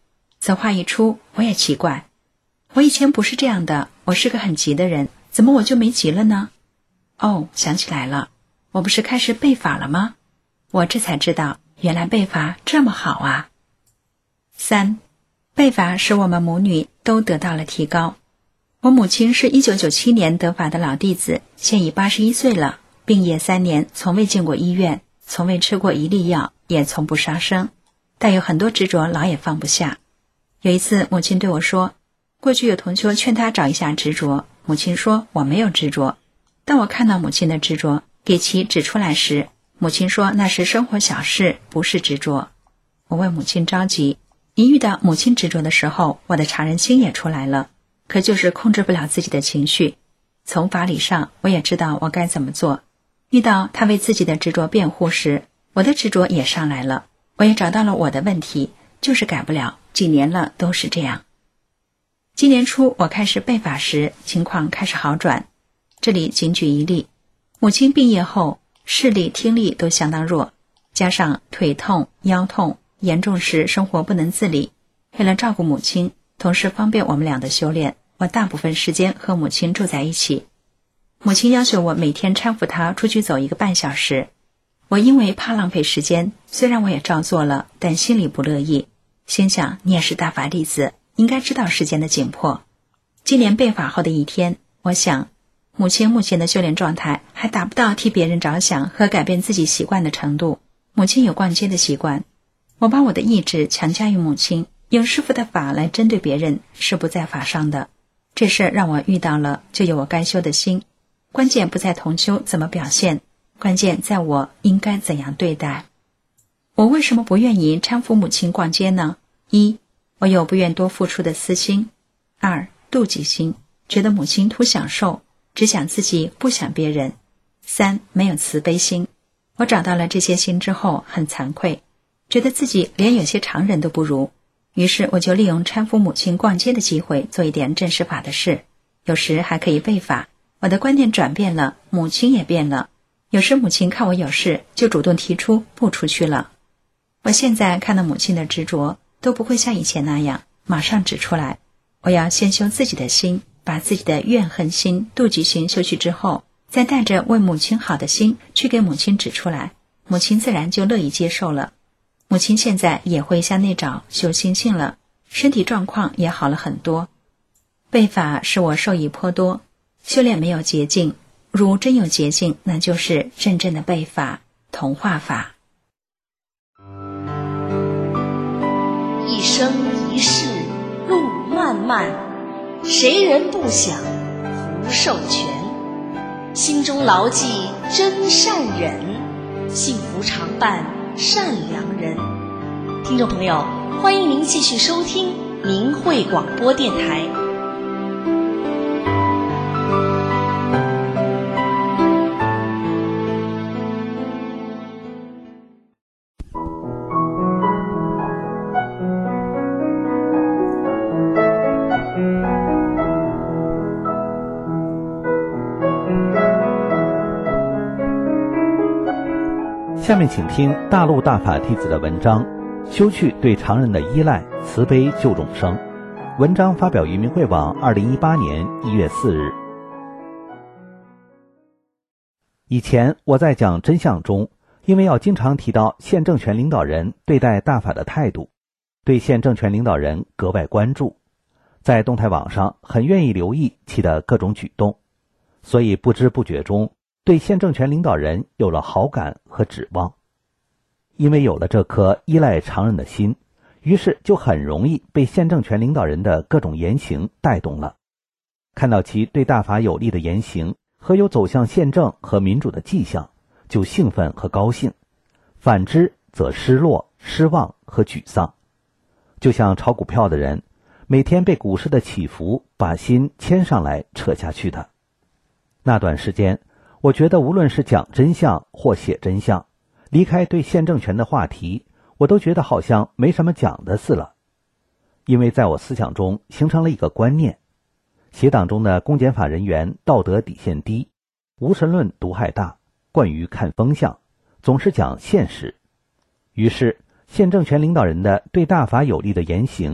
此话一出，我也奇怪，我以前不是这样的，我是个很急的人，怎么我就没急了呢？哦，想起来了，我不是开始背法了吗？我这才知道，原来背法这么好啊。3. 背法使我们母女都得到了提高。我母亲是1997年得法的老弟子，现已81岁了，病业3年，从未进过医院，从未吃过一粒药，也从不杀生，但有很多执着老也放不下。有一次母亲对我说，过去有同修劝她找一下执着，母亲说我没有执着。当我看到母亲的执着，给其指出来时，母亲说那是生活小事，不是执着。我为母亲着急，一遇到母亲执着的时候，我的常人心也出来了，可就是控制不了自己的情绪。从法理上我也知道我该怎么做，遇到他为自己的执着辩护时，我的执着也上来了，我也找到了我的问题，就是改不了，几年了都是这样。今年初我开始背法时，情况开始好转。这里仅举一例，母亲病业后，视力听力都相当弱，加上腿痛腰痛，严重时生活不能自理。为了照顾母亲，同时方便我们俩的修炼，我大部分时间和母亲住在一起。母亲要求我每天搀扶她出去走1个半小时，我因为怕浪费时间，虽然我也照做了，但心里不乐意，心想你也是大法弟子，应该知道时间的紧迫。今年背法后的一天，我想母亲目前的修炼状态还达不到替别人着想和改变自己习惯的程度。母亲有逛街的习惯，我把我的意志强加于母亲，用师父的法来针对别人是不在法上的。这事让我遇到了，就有我该修的心。关键不在同修怎么表现，关键在我应该怎样对待。我为什么不愿意搀扶母亲逛街呢？1. 我有不愿多付出的私心。2. 妒忌心，觉得母亲图享受，只想自己不想别人。3. 没有慈悲心。我找到了这些心之后很惭愧，觉得自己连有些常人都不如，于是我就利用搀扶母亲逛街的机会做一点正式法的事，有时还可以背法。我的观念转变了，母亲也变了，有时母亲看我有事就主动提出不出去了。我现在看到母亲的执着都不会像以前那样马上指出来，我要先修自己的心，把自己的怨恨心妒忌心修去之后，再带着为母亲好的心去给母亲指出来，母亲自然就乐意接受了。母亲现在也会向内找修心性了，身体状况也好了很多。背法使我受益颇多，修炼没有捷径，如真有捷径，那就是真正的背法，同化法。 一生一世路漫漫，谁人不想福寿全？心中牢记真善忍，幸福常伴善良人。听众朋友，欢迎您继续收听明慧广播电台。 下面请听大陆大法弟子的文章，修去对常人的依赖，慈悲救众生。文章发表于明慧网2018年1月4日。以前我在讲真相中，因为要经常提到县政权领导人对待大法的态度，对县政权领导人格外关注，在动态网上很愿意留意其的各种举动，所以不知不觉中对县政权领导人有了好感和指望。因为有了这颗依赖常人的心，于是就很容易被县政权领导人的各种言行带动了。看到其对大法有利的言行和有走向宪政和民主的迹象，就兴奋和高兴，反之则失落、失望和沮丧。就像炒股票的人，每天被股市的起伏把心牵上来扯下去的。那段时间，我觉得无论是讲真相或写真相，离开对县政权的话题，我都觉得好像没什么讲的似了。因为在我思想中形成了一个观念，邪党中的公检法人员道德底线低，无神论毒害大，惯于看风向，总是讲现实。于是县政权领导人的对大法有利的言行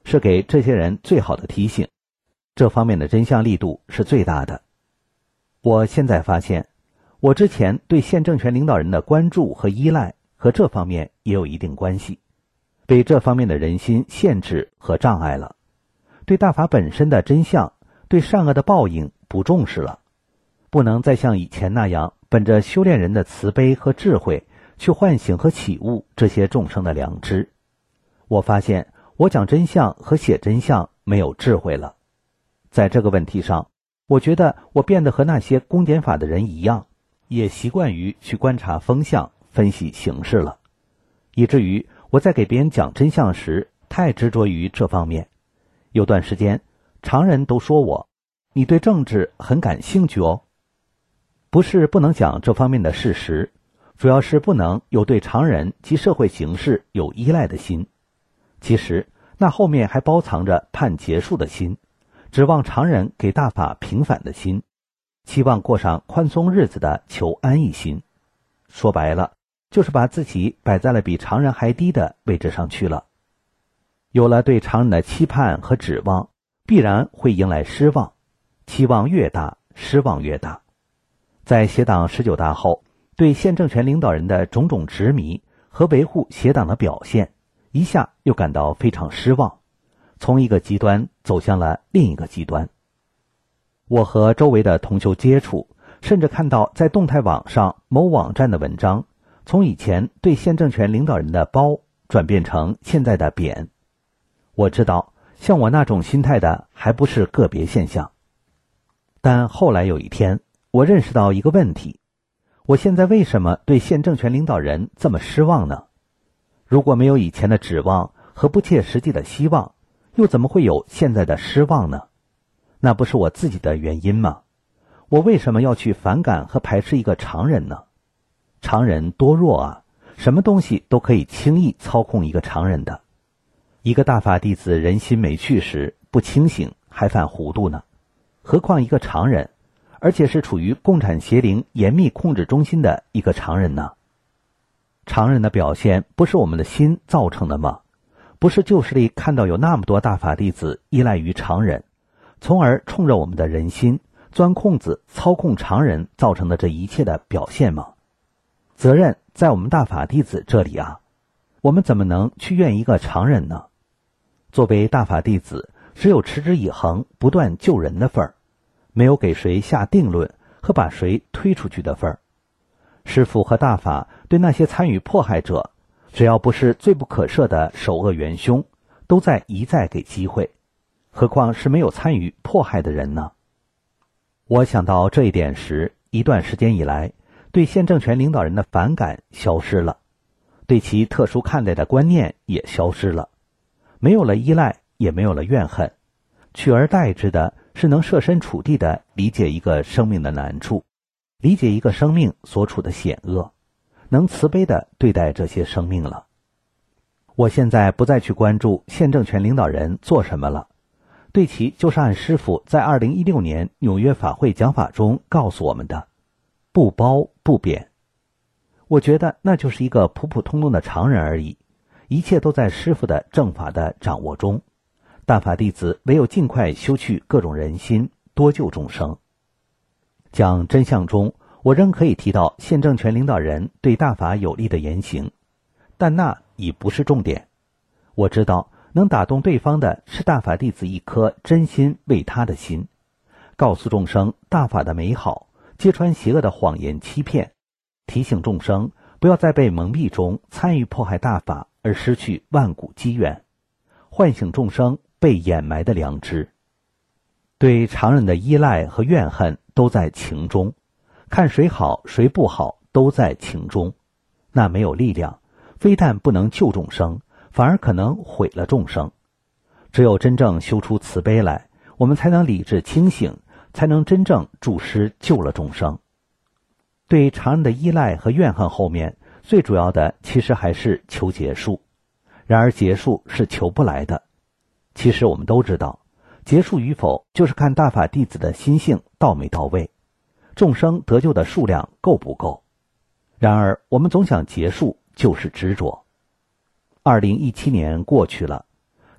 是给这些人最好的提醒，这方面的真相力度是最大的。我现在发现，我之前对现政权领导人的关注和依赖和这方面也有一定关系，被这方面的人心限制和障碍了，对大法本身的真相，对善恶的报应不重视了，不能再像以前那样本着修炼人的慈悲和智慧去唤醒和启悟这些众生的良知。我发现我讲真相和写真相没有智慧了。在这个问题上，我觉得我变得和那些公检法的人一样，也习惯于去观察风向，分析形势了，以至于我在给别人讲真相时太执着于这方面。有段时间，常人都说我，你对政治很感兴趣哦。不是不能讲这方面的事实，主要是不能有对常人及社会形势有依赖的心。其实那后面还包藏着盼结束的心，指望常人给大法平反的心，期望过上宽松日子的求安逸心。说白了，就是把自己摆在了比常人还低的位置上去了。有了对常人的期盼和指望，必然会迎来失望，期望越大，失望越大。在协党19大后，对现政权领导人的种种执迷和维护协党的表现，一下又感到非常失望，从一个极端走向了另一个极端。我和周围的同修接触，甚至看到在动态网上某网站的文章，从以前对现政权领导人的褒转变成现在的贬。我知道像我那种心态的还不是个别现象，但后来有一天，我认识到一个问题，我现在为什么对现政权领导人这么失望呢？如果没有以前的指望和不切实际的希望，又怎么会有现在的失望呢？那不是我自己的原因吗？我为什么要去反感和排斥一个常人呢？常人多弱啊，什么东西都可以轻易操控一个常人的。一个大法弟子人心没去时，不清醒还犯糊涂呢，何况一个常人，而且是处于共产邪灵严密控制中心的一个常人呢？常人的表现不是我们的心造成的吗？不是旧时里看到有那么多大法弟子依赖于常人，从而冲着我们的人心钻空子操控常人造成的这一切的表现吗？责任在我们大法弟子这里啊，我们怎么能去怨一个常人呢？作为大法弟子，只有持之以恒不断救人的份儿，没有给谁下定论和把谁推出去的份儿。师父和大法对那些参与迫害者，只要不是罪不可赦的首恶元凶，都在一再给机会，何况是没有参与迫害的人呢？我想到这一点时，一段时间以来，对现政权领导人的反感消失了，对其特殊看待的观念也消失了，没有了依赖，也没有了怨恨，取而代之的是能设身处地地理解一个生命的难处，理解一个生命所处的险恶，能慈悲地对待这些生命了。我现在不再去关注现政权领导人做什么了，对其就是按师父在2016年纽约法会讲法中告诉我们的，不褒不贬。我觉得那就是一个普普通通的常人而已，一切都在师父的正法的掌握中，大法弟子唯有尽快修去各种人心，多救众生。讲真相中，我仍可以提到现政权领导人对大法有利的言行，但那已不是重点。我知道能打动对方的是大法弟子一颗真心为他的心，告诉众生大法的美好，揭穿邪恶的谎言欺骗，提醒众生不要在被蒙蔽中参与迫害大法而失去万古机缘，唤醒众生被掩埋的良知。对常人的依赖和怨恨都在情中，看谁好谁不好都在情中，那没有力量，非但不能救众生，反而可能毁了众生。只有真正修出慈悲来，我们才能理智清醒，才能真正助师救了众生。对常人的依赖和怨恨后面，最主要的其实还是求结束。然而结束是求不来的。其实我们都知道，结束与否就是看大法弟子的心性到没到位，众生得救的数量够不够。然而我们总想结束，就是执着。2017年过去了，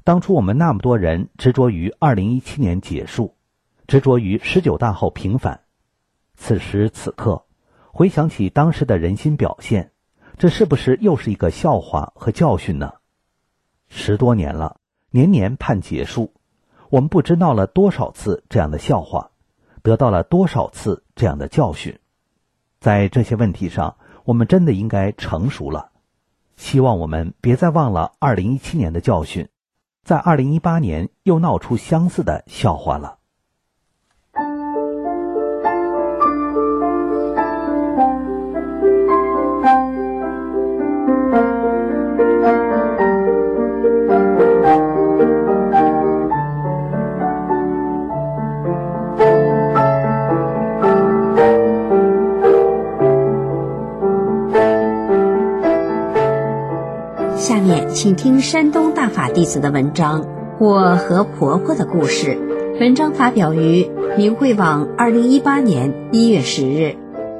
当初我们那么多人执着于2017年结束，执着于19大后平反，此时此刻回想起当时的人心表现，这是不是又是一个笑话和教训呢？10多年了，年年盼结束，我们不知闹了多少次这样的笑话，得到了多少次这样的教训。在这些问题上，我们真的应该成熟了。希望我们别再忘了2017年的教训，在2018年又闹出相似的笑话了。 下面请听山东大法弟子的文章《我和婆婆的故事》。文章发表于明慧网2018年1月10日。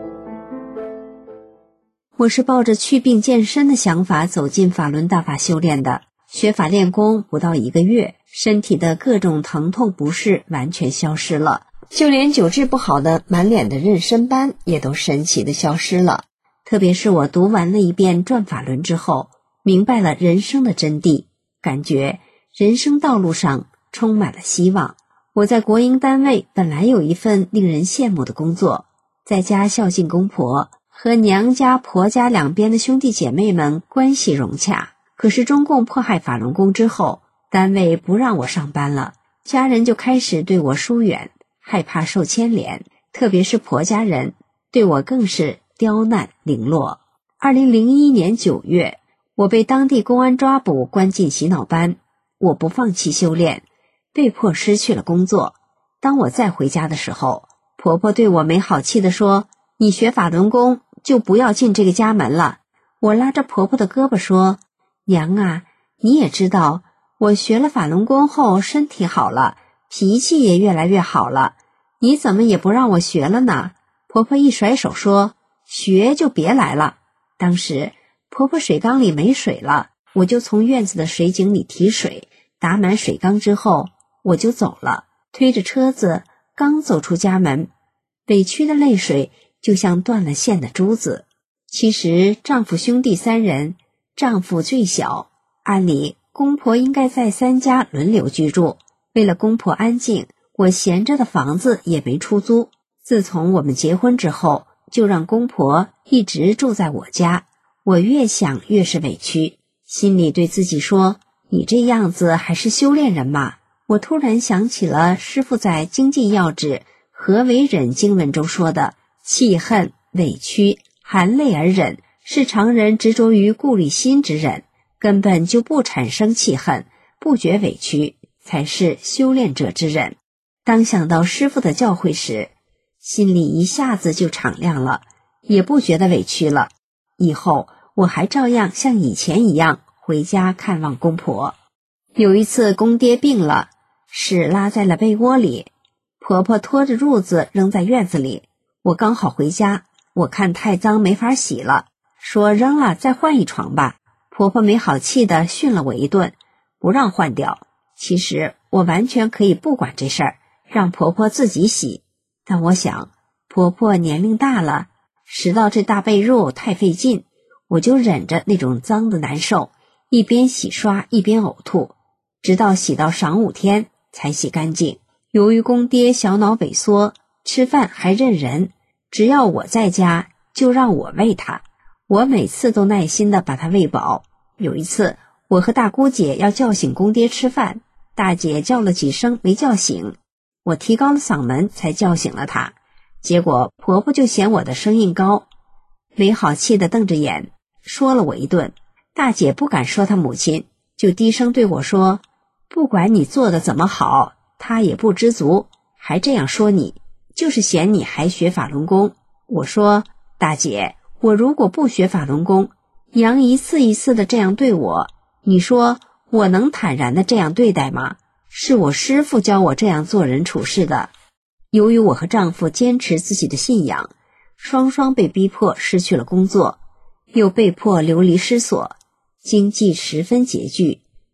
我是抱着祛病健身的想法走进法轮大法修炼的，学法练功不到1个月，身体的各种疼痛不适完全消失了，就连久治不好的满脸的妊娠斑也都神奇的消失了。特别是我读完了一遍转法轮之后，明白了人生的真谛，感觉人生道路上充满了希望。我在国营单位本来有一份令人羡慕的工作，在家孝敬公婆，和娘家婆家两边的兄弟姐妹们关系融洽。可是中共迫害法轮功之后，单位不让我上班了，家人就开始对我疏远，害怕受牵连，特别是婆家人对我更是刁难凌落。2001年9月，我被当地公安抓捕，关进洗脑班。我不放弃修炼，被迫失去了工作。当我再回家的时候，婆婆对我没好气地说，你学法轮功就不要进这个家门了。我拉着婆婆的胳膊说，娘啊，你也知道，我学了法轮功后身体好了，脾气也越来越好了，你怎么也不让我学了呢？婆婆一甩手说，学就别来了。当时婆婆水缸里没水了，我就从院子的水井里提水，打满水缸之后我就走了，推着车子刚走出家门，委屈的泪水就像断了线的珠子。其实丈夫兄弟3人，丈夫最小，按理公婆应该在3家轮流居住，为了公婆安静，我闲着的房子也没出租。自从我们结婚之后，就让公婆一直住在我家。我越想越是委屈，心里对自己说，你这样子还是修炼人吗？我突然想起了师父在《精进要旨何为忍》经文中说的，气恨、委屈、含泪而忍，是常人执着于故里心之忍，根本就不产生气恨，不觉委屈，才是修炼者之忍。当想到师父的教诲时，心里一下子就敞亮了，也不觉得委屈了。以后我还照样像以前一样回家看望公婆。有一次公爹病了，屎拉在了被窝里，婆婆拖着褥子扔在院子里，我刚好回家，我看太脏没法洗了，说扔了再换一床吧。婆婆没好气地训了我一顿，不让换掉。其实我完全可以不管这事儿，让婆婆自己洗，但我想婆婆年龄大了，拾到这大被褥太费劲，我就忍着那种脏的难受，一边洗刷一边呕吐，直到洗到晌午天才洗干净。由于公爹小脑萎缩，吃饭还认人，只要我在家就让我喂他，我每次都耐心地把他喂饱。有一次我和大姑姐要叫醒公爹吃饭，大姐叫了几声没叫醒，我提高了嗓门才叫醒了他，结果婆婆就嫌我的声音高，没好气地瞪着眼说了我一顿。大姐不敢说她母亲，就低声对我说，不管你做的怎么好，她也不知足，还这样说你，就是嫌你还学法轮功。我说，大姐，我如果不学法轮功，娘一次一次的这样对我，你说我能坦然的这样对待吗？是我师父教我这样做人处事的。由于我和丈夫坚持自己的信仰，双双被逼迫失去了工作，又被迫流离失所，经济十分拮据。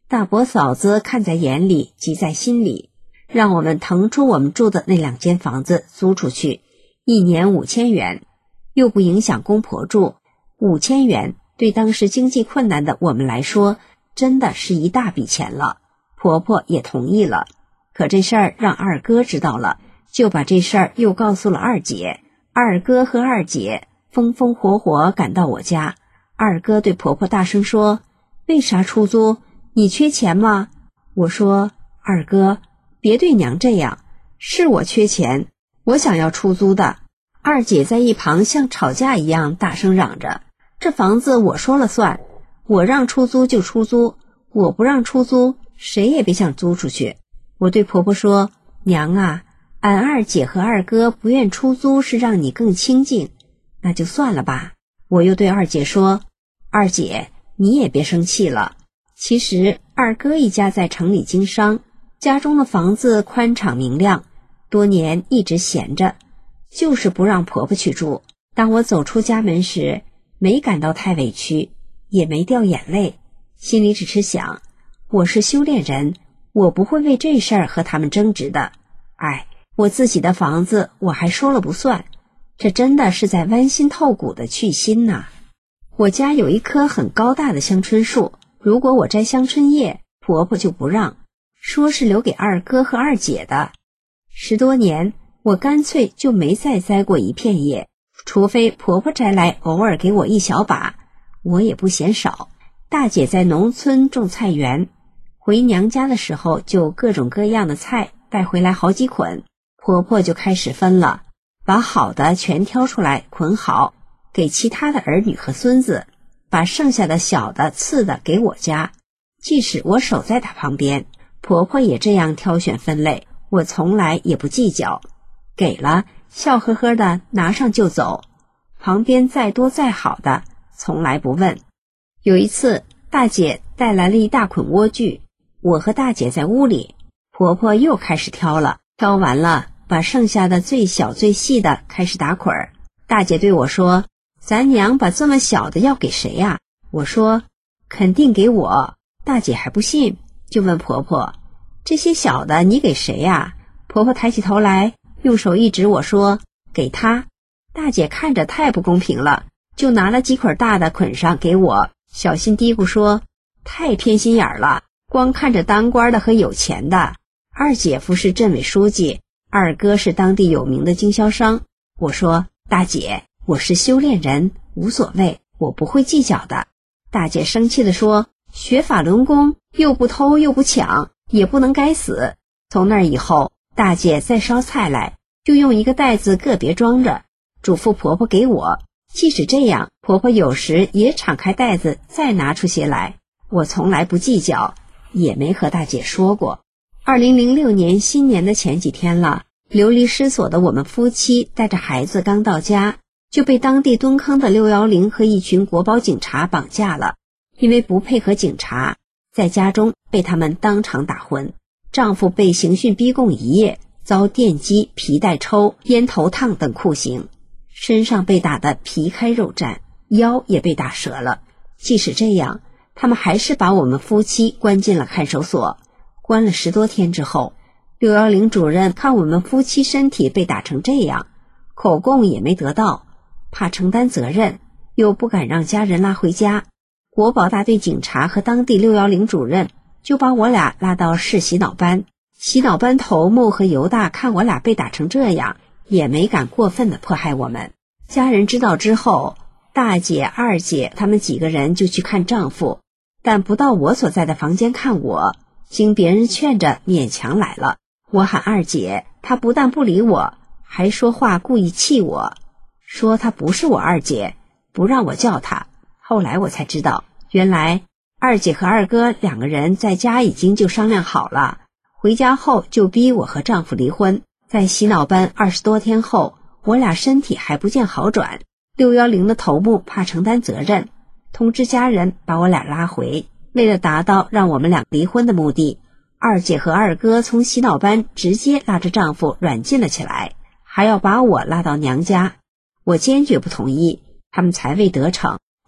大伯嫂子看在眼里，急在心里，让我们腾出我们住的那2间房子租出去，1年5000元，又不影响公婆住。5000元对当时经济困难的我们来说，真的是一大笔钱了。婆婆也同意了，可这事儿让二哥知道了，就把这事儿又告诉了二姐。二哥和二姐风风火火赶到我家，二哥对婆婆大声说：“为啥出租？你缺钱吗？”我说：“二哥，别对娘这样，是我缺钱，我想要出租的。”二姐在一旁像吵架一样大声嚷着：“这房子我说了算，我让出租就出租，我不让出租，谁也别想租出去。”我对婆婆说：“娘啊，俺二姐和二哥不愿出租是让你更清静，那就算了吧。”我又对二姐说：“二姐，你也别生气了。其实二哥一家在城里经商，家中的房子宽敞明亮，多年一直闲着，就是不让婆婆去住。”当我走出家门时，没感到太委屈，也没掉眼泪，心里只是想，我是修炼人，我不会为这事儿和他们争执的。我自己的房子我还说了不算，这真的是在剜心透骨的去心呐。我家有一棵很高大的香椿树，如果我摘香椿叶，婆婆就不让，说是留给二哥和二姐的。10多年，我干脆就没再摘过一片叶，除非婆婆摘来偶尔给我一小把，我也不嫌少。大姐在农村种菜园，回娘家的时候就各种各样的菜带回来好几捆，婆婆就开始分了，把好的全挑出来捆好，给其他的儿女和孙子，把剩下的小的次的给我家。即使我守在她旁边，婆婆也这样挑选分类，我从来也不计较，给了笑呵呵的拿上就走，旁边再多再好的从来不问。有一次大姐带来了一大捆莴苣，我和大姐在屋里，婆婆又开始挑了，挑完了把剩下的最小最细的开始打捆儿。大姐对我说：“咱娘把这么小的要给谁呀？”我说：“肯定给我。”大姐还不信，就问婆婆：“这些小的你给谁呀？”婆婆抬起头来，用手一指我说：“给她。”大姐看着太不公平了，就拿了几捆大的捆上给我，小心嘀咕说：“太偏心眼了，光看着当官的和有钱的。二姐夫是镇委书记，二哥是当地有名的经销商。”我说：“大姐，我是修炼人，无所谓，我不会计较的。”大姐生气地说：“学法轮功，又不偷又不抢，也不能该死。”从那以后，大姐再烧菜来，就用一个袋子个别装着，嘱咐婆婆给我。即使这样，婆婆有时也敞开袋子再拿出些来，我从来不计较，也没和大姐说过。2006年新年的前几天了，流离失所的我们夫妻带着孩子刚到家，就被当地蹲坑的610和一群国保警察绑架了。因为不配合警察，在家中被他们当场打昏，丈夫被刑讯逼供1夜，遭电击、皮带抽、烟头烫等酷刑，身上被打得皮开肉绽，腰也被打折了。即使这样，他们还是把我们夫妻关进了看守所。关了10多天之后，610主任看我们夫妻身体被打成这样，口供也没得到，怕承担责任，又不敢让家人拉回家，国保大队警察和当地610主任就把我俩拉到市洗脑班。洗脑班头目和犹大看我俩被打成这样，也没敢过分的迫害我们。家人知道之后，大姐、二姐他们几个人就去看丈夫，但不到我所在的房间看我，经别人劝着勉强来了。我喊二姐，她不但不理我，还说话故意气我，说她不是我二姐，不让我叫她。后来我才知道，原来二姐和二哥2个人在家已经就商量好了，回家后就逼我和丈夫离婚。在洗脑班20多天后，我俩身体还不见好转，610的头目怕承担责任，通知家人把我俩拉回。为了达到让我们俩离婚的目的，二姐和二哥从洗脑班直接拉着丈夫软禁了起来，还要把我拉到娘家。我坚决不同意，他们才未得逞，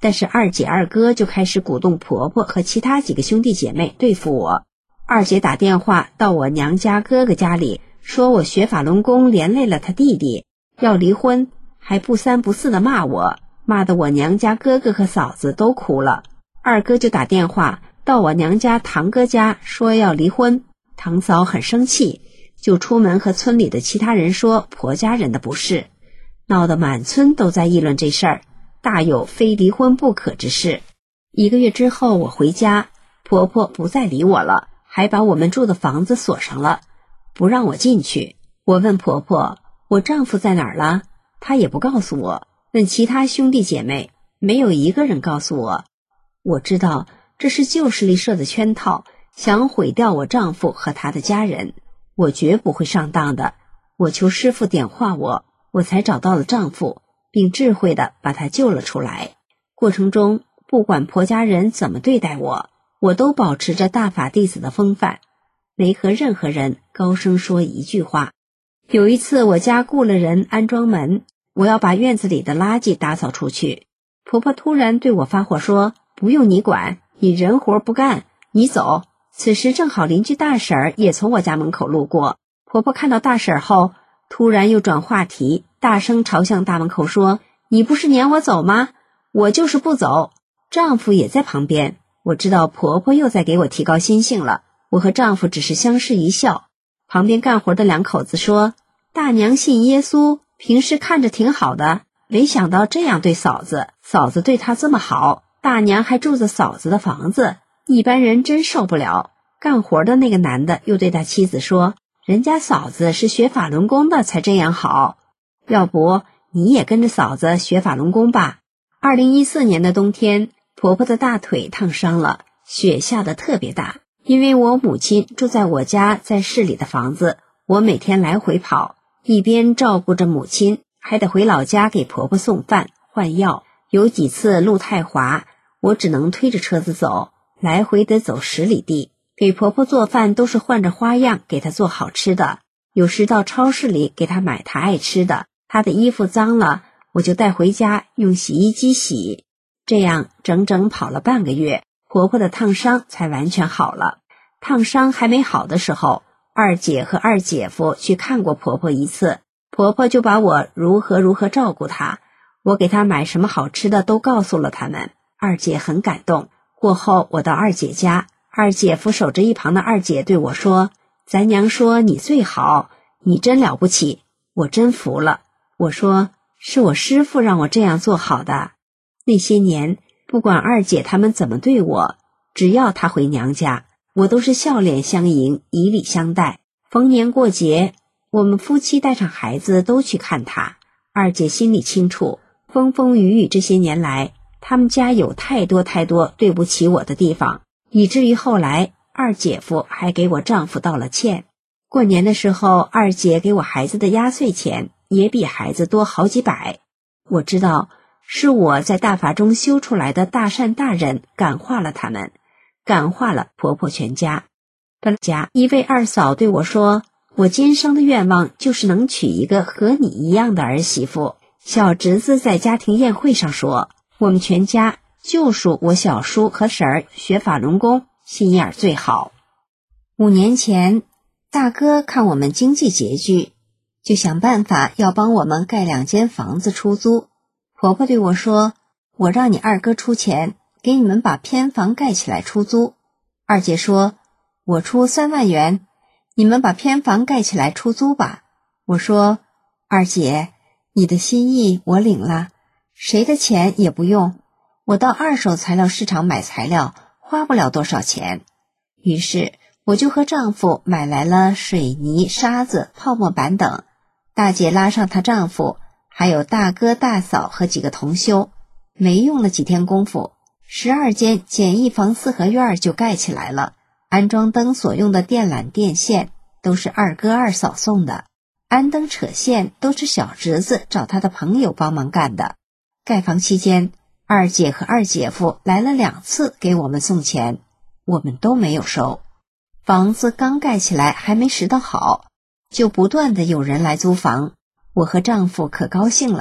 但是二姐二哥就开始鼓动婆婆和其他几个兄弟姐妹对付我。二姐打电话到我娘家哥哥家里，说我学法轮功连累了他弟弟，要离婚，还不三不四地骂我，骂得我娘家哥哥和嫂子都哭了。二哥就打电话到我娘家堂哥家，说要离婚。堂嫂很生气，就出门和村里的其他人说婆家人的不是，闹得满村都在议论这事儿，大有非离婚不可之事。1个月之后我回家，婆婆不再理我了，还把我们住的房子锁上了，不让我进去。我问婆婆我丈夫在哪儿了，她也不告诉我。问其他兄弟姐妹，没有一个人告诉我。我知道这是旧势力设的圈套，想毁掉我丈夫和他的家人，我绝不会上当的。我求师父点化我才找到了丈夫，并智慧地把他救了出来。过程中不管婆家人怎么对待我都保持着大法弟子的风范，没和任何人高声说一句话。有一次我家雇了人安装门，我要把院子里的垃圾打扫出去，婆婆突然对我发火说，不用你管，你人活不干，你走。此时正好邻居大婶儿也从我家门口路过，婆婆看到大婶儿后，突然又转话题，大声朝向大门口说，你不是撵我走吗？我就是不走。丈夫也在旁边，我知道婆婆又在给我提高心性了，我和丈夫只是相视一笑。旁边干活的2口子说，大娘信耶稣，平时看着挺好的，没想到这样对嫂子，嫂子对她这么好，大娘还住着嫂子的房子，一般人真受不了。干活的那个男的又对他妻子说，人家嫂子是学法轮功的才这样好，要不你也跟着嫂子学法轮功吧。2014年的冬天，婆婆的大腿烫伤了，雪下得特别大。因为我母亲住在我家在市里的房子，我每天来回跑，一边照顾着母亲，还得回老家给婆婆送饭换药。有几次路太滑，我只能推着车子走，来回得走10里地。给婆婆做饭都是换着花样给她做好吃的，有时到超市里给她买她爱吃的。她的衣服脏了，我就带回家用洗衣机洗。这样整整跑了半个月，婆婆的烫伤才完全好了。烫伤还没好的时候，二姐和二姐夫去看过婆婆一次，婆婆就把我如何照顾她，我给她买什么好吃的都告诉了他们。二姐很感动。过后我到二姐家，二姐夫守着一旁的二姐对我说，咱娘说你最好，你真了不起，我真服了。我说，是我师父让我这样做好的。那些年不管二姐他们怎么对我，只要她回娘家，我都是笑脸相迎，以礼相待。逢年过节，我们夫妻带上孩子都去看她。二姐心里清楚，风风雨雨这些年来，他们家有太多对不起我的地方，以至于后来二姐夫还给我丈夫道了歉。过年的时候，二姐给我孩子的压岁钱也比孩子多好几百。我知道是我在大法中修出来的大善大忍感化了他们，感化了婆婆全家。本家一位二嫂对我说，我今生的愿望就是能娶一个和你一样的儿媳妇。小侄子在家庭宴会上说，我们全家就属我小叔和婶儿学法轮功心眼最好。5年前，大哥看我们经济拮据，就想办法要帮我们盖2间房子出租。婆婆对我说，我让你二哥出钱，给你们把偏房盖起来出租。二姐说，我出3万元，你们把偏房盖起来出租吧。我说，二姐，你的心意我领了，谁的钱也不用，我到二手材料市场买材料，花不了多少钱。于是我就和丈夫买来了水泥、沙子、泡沫板等。大姐拉上她丈夫，还有大哥大嫂和几个同修，没用了几天功夫，12间简易房4合院就盖起来了。安装灯所用的电缆电线都是二哥二嫂送的，安灯扯线都是小侄子找他的朋友帮忙干的。盖房期间，二姐和二姐夫来了2次给我们送钱，我们都没有收。房子刚盖起来还没拾到好，就不断的有人来租房，我和丈夫可高兴了，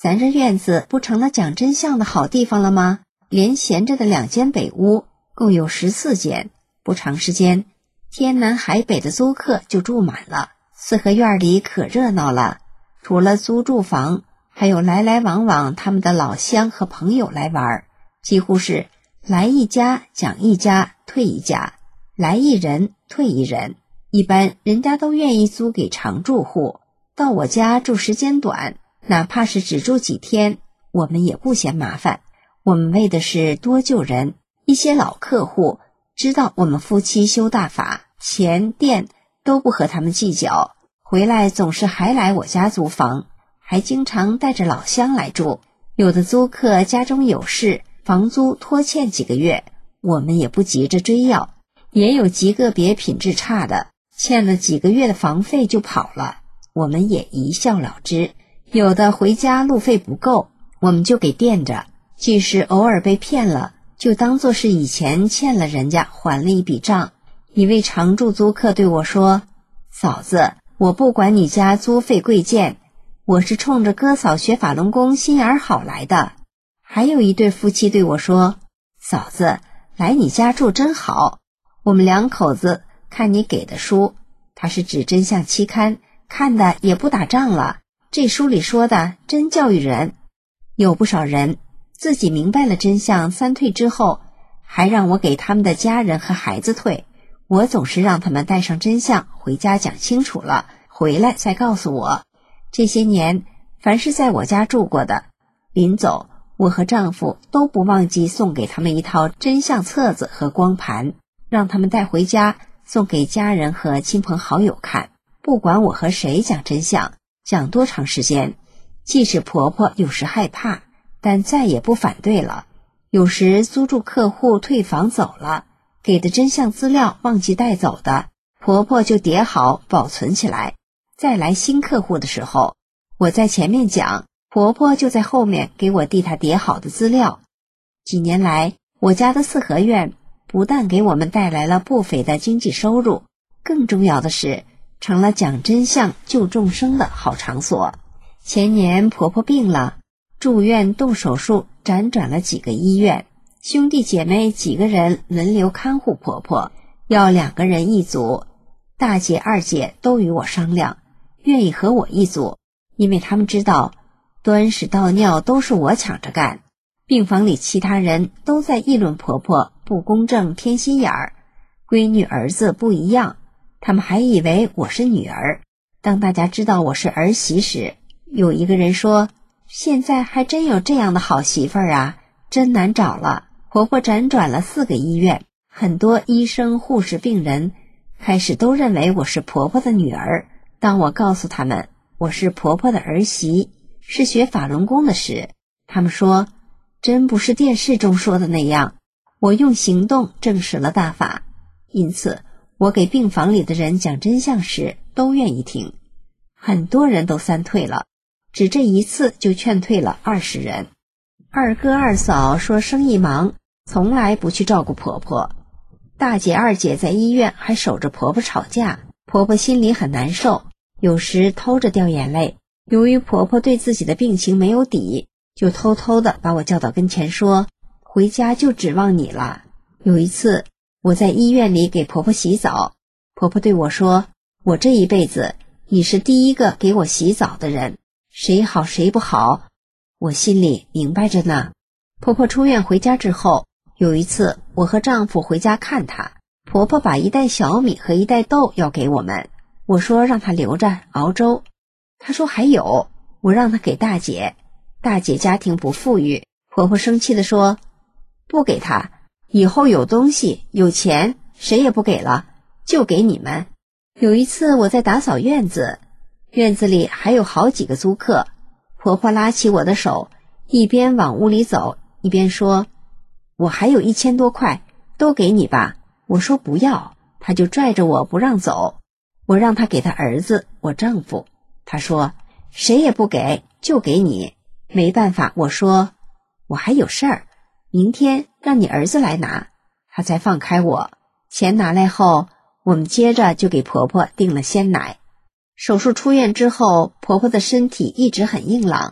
咱这院子不成了讲真相的好地方了吗？连闲着的2间北屋，共有14间。不长时间，天南海北的租客就住满了，4合院里可热闹了。除了租住房，还有来来往往他们的老乡和朋友来玩，几乎是来一家讲一家，退一家，来一人退一人。一般人家都愿意租给常住户，到我家住时间短，哪怕是只住几天，我们也不嫌麻烦。我们为的是多救人，一些老客户知道我们夫妻修大法，钱店都不和他们计较，回来总是还来我家租房，还经常带着老乡来住。有的租客家中有事，房租拖欠几个月，我们也不急着追要。也有极个别品质差的，欠了几个月的房费就跑了，我们也一笑了之。有的回家路费不够，我们就给垫着，即使偶尔被骗了，就当作是以前欠了人家还了一笔账。一位常住租客对我说，嫂子，我不管你家租费贵贱，我是冲着哥嫂学法轮功心眼好来的。还有一对夫妻对我说，嫂子，来你家住真好，我们2口子看你给的书，它是指真相期刊，看的也不打仗了，这书里说的真教育人。有不少人自己明白了真相3退之后，还让我给他们的家人和孩子退。我总是让他们带上真相回家讲清楚了，回来再告诉我。这些年凡是在我家住过的，临走我和丈夫都不忘记送给他们一套真相册子和光盘，让他们带回家送给家人和亲朋好友看。不管我和谁讲真相，讲多长时间，即使婆婆有时害怕，但再也不反对了。有时租住客户退房走了，给的真相资料忘记带走的，婆婆就叠好保存起来。再来新客户的时候，我在前面讲，婆婆就在后面给我递她叠好的资料。几年来，我家的4合院不但给我们带来了不菲的经济收入，更重要的是成了讲真相救众生的好场所。前年婆婆病了，住院动手术，辗转了几个医院，兄弟姐妹几个人轮流看护婆婆，要2个人一组。大姐二姐都与我商量，愿意和我一组，因为他们知道端屎倒尿都是我抢着干。病房里其他人都在议论婆婆不公正偏心眼儿，闺女儿子不一样，他们还以为我是女儿。当大家知道我是儿媳时，有一个人说，现在还真有这样的好媳妇儿啊，真难找了。婆婆辗转了4个医院，很多医生护士病人开始都认为我是婆婆的女儿。当我告诉他们我是婆婆的儿媳，是学法轮功的时，他们说真不是电视中说的那样，我用行动证实了大法。因此我给病房里的人讲真相时都愿意听。很多人都3退了，只这一次就劝退了20人。二哥二嫂说生意忙，从来不去照顾婆婆。大姐二姐在医院还守着婆婆吵架，婆婆心里很难受，有时偷着掉眼泪。由于婆婆对自己的病情没有底，就偷偷的把我叫到跟前说，回家就指望你了。有一次我在医院里给婆婆洗澡，婆婆对我说，我这一辈子你是第一个给我洗澡的人，谁好谁不好我心里明白着呢。婆婆出院回家之后，有一次我和丈夫回家看她，婆婆把1袋小米和1袋豆要给我们，我说让她留着熬粥，她说还有，我让她给大姐。大姐家庭不富裕，婆婆生气地说，不给她，以后有东西有钱谁也不给了，就给你们。有一次我在打扫院子，院子里还有好几个租客，婆婆拉起我的手，一边往屋里走，一边说，我还有1000多块，都给你吧。我说不要，她就拽着我不让走。我让她给她儿子，我丈夫。她说谁也不给，就给你。没办法，我说我还有事儿，明天让你儿子来拿。她才放开我。钱拿来后，我们接着就给婆婆订了鲜奶。手术出院之后，婆婆的身体一直很硬朗，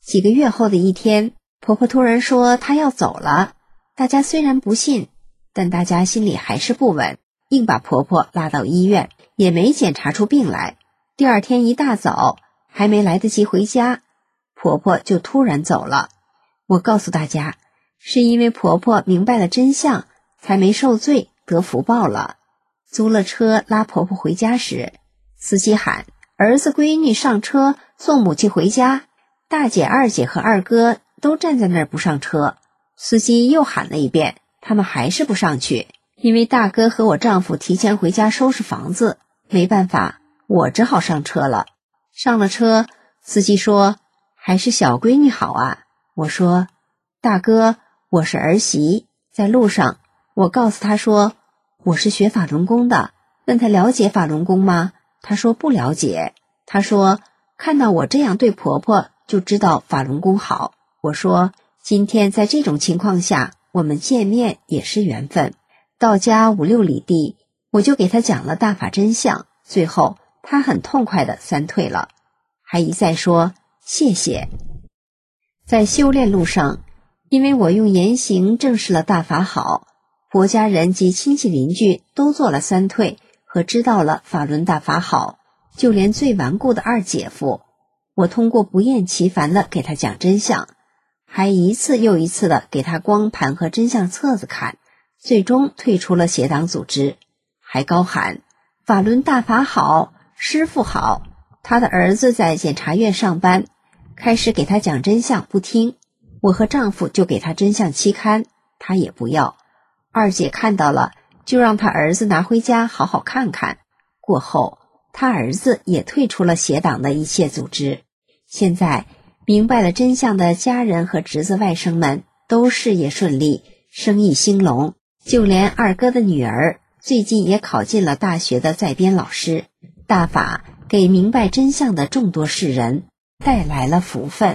几个月后的一天，婆婆突然说她要走了。大家虽然不信，但大家心里还是不稳，硬把婆婆拉到医院，也没检查出病来。第二天一大早，还没来得及回家，婆婆就突然走了。我告诉大家，是因为婆婆明白了真相，才没受罪得福报了。租了车拉婆婆回家时，司机喊儿子闺女上车送母亲回家，大姐二姐和二哥都站在那儿不上车。司机又喊了一遍，他们还是不上去，因为大哥和我丈夫提前回家收拾房子，没办法，我只好上车了。上了车，司机说还是小闺女好啊。我说大哥，我是儿媳。在路上我告诉他说我是学法轮功的，问他了解法轮功吗？他说不了解。他说看到我这样对婆婆就知道法轮功好。我说今天在这种情况下我们见面也是缘分。到家5、6里地，我就给他讲了大法真相，最后他很痛快地三退了，还一再说谢谢。在修炼路上，因为我用言行证实了大法好，婆家人及亲戚邻居都做了三退和知道了法轮大法好，就连最顽固的二姐夫，我通过不厌其烦地给他讲真相，还一次又一次地给他光盘和真相册子看，最终退出了邪党组织，还高喊法轮大法好，师父好。他的儿子在检察院上班，开始给他讲真相不听，我和丈夫就给他真相期刊，他也不要。二姐看到了，就让他儿子拿回家好好看看。过后他儿子也退出了邪党的一切组织。现在明白了真相的家人和侄子外甥们都事业顺利，生意兴隆，就连二哥的女儿最近也考进了大学的在编老师。大法给明白真相的众多世人带来了福分。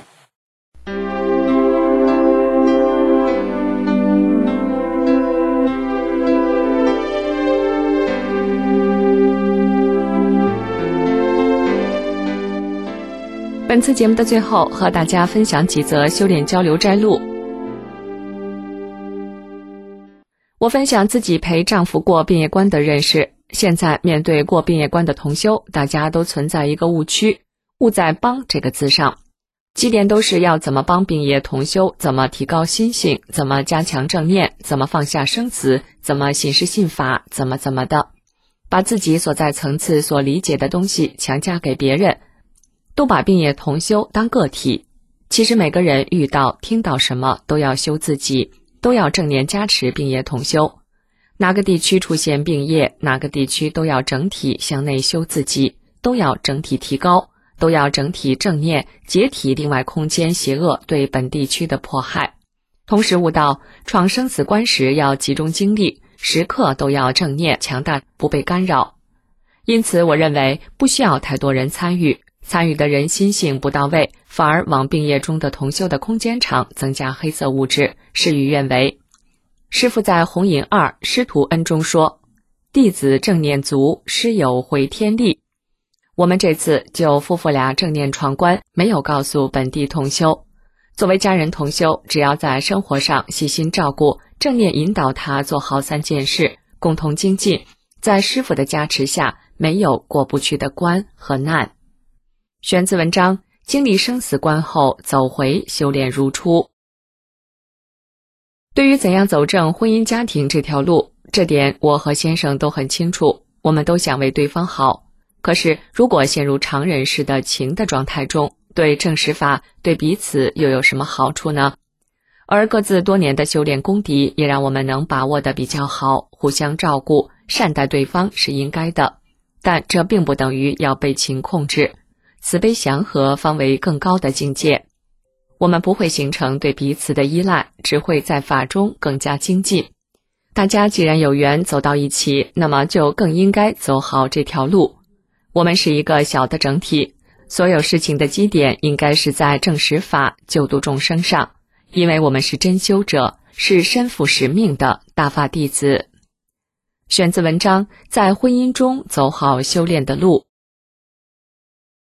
本次节目的最后，和大家分享几则修炼交流摘录。我分享自己陪丈夫过毕业关的认识。现在面对过毕业关的同修，大家都存在一个误区，误在帮这个字上。起点都是要怎么帮毕业同修，怎么提高心性，怎么加强正念，怎么放下生死，怎么行事信法，怎么的，把自己所在层次所理解的东西强加给别人，都把毕业同修当个体。其实每个人遇到听到什么都要修自己，都要正念加持毕业同修。哪个地区出现病业，哪个地区都要整体向内修自己，都要整体提高，都要整体正念解体另外空间邪恶对本地区的迫害。同时悟到闯生死关时要集中精力，时刻都要正念强大，不被干扰。因此我认为不需要太多人参与的人心性不到位，反而往病业中的同修的空间场增加黑色物质，事与愿违。师父在弘引2师徒恩中说，弟子正念足，师有回天力。我们这次就夫妇俩正念闯关，没有告诉本地同修。作为家人同修，只要在生活上细心照顾，正念引导他做好3件事，共同精进，在师父的加持下，没有过不去的关和难。选自文章，经历生死关后走回修炼如初。对于怎样走正婚姻家庭这条路，这点我和先生都很清楚，我们都想为对方好。可是如果陷入常人式的情的状态中，对正实法对彼此又有什么好处呢？而各自多年的修炼功底也让我们能把握得比较好，互相照顾，善待对方是应该的。但这并不等于要被情控制，慈悲祥和方为更高的境界。我们不会形成对彼此的依赖，只会在法中更加精进。大家既然有缘走到一起，那么就更应该走好这条路。我们是一个小的整体，所有事情的基点应该是在正实法救度众生上，因为我们是真修者，是身负使命的大法弟子。选自文章，在婚姻中走好修炼的路。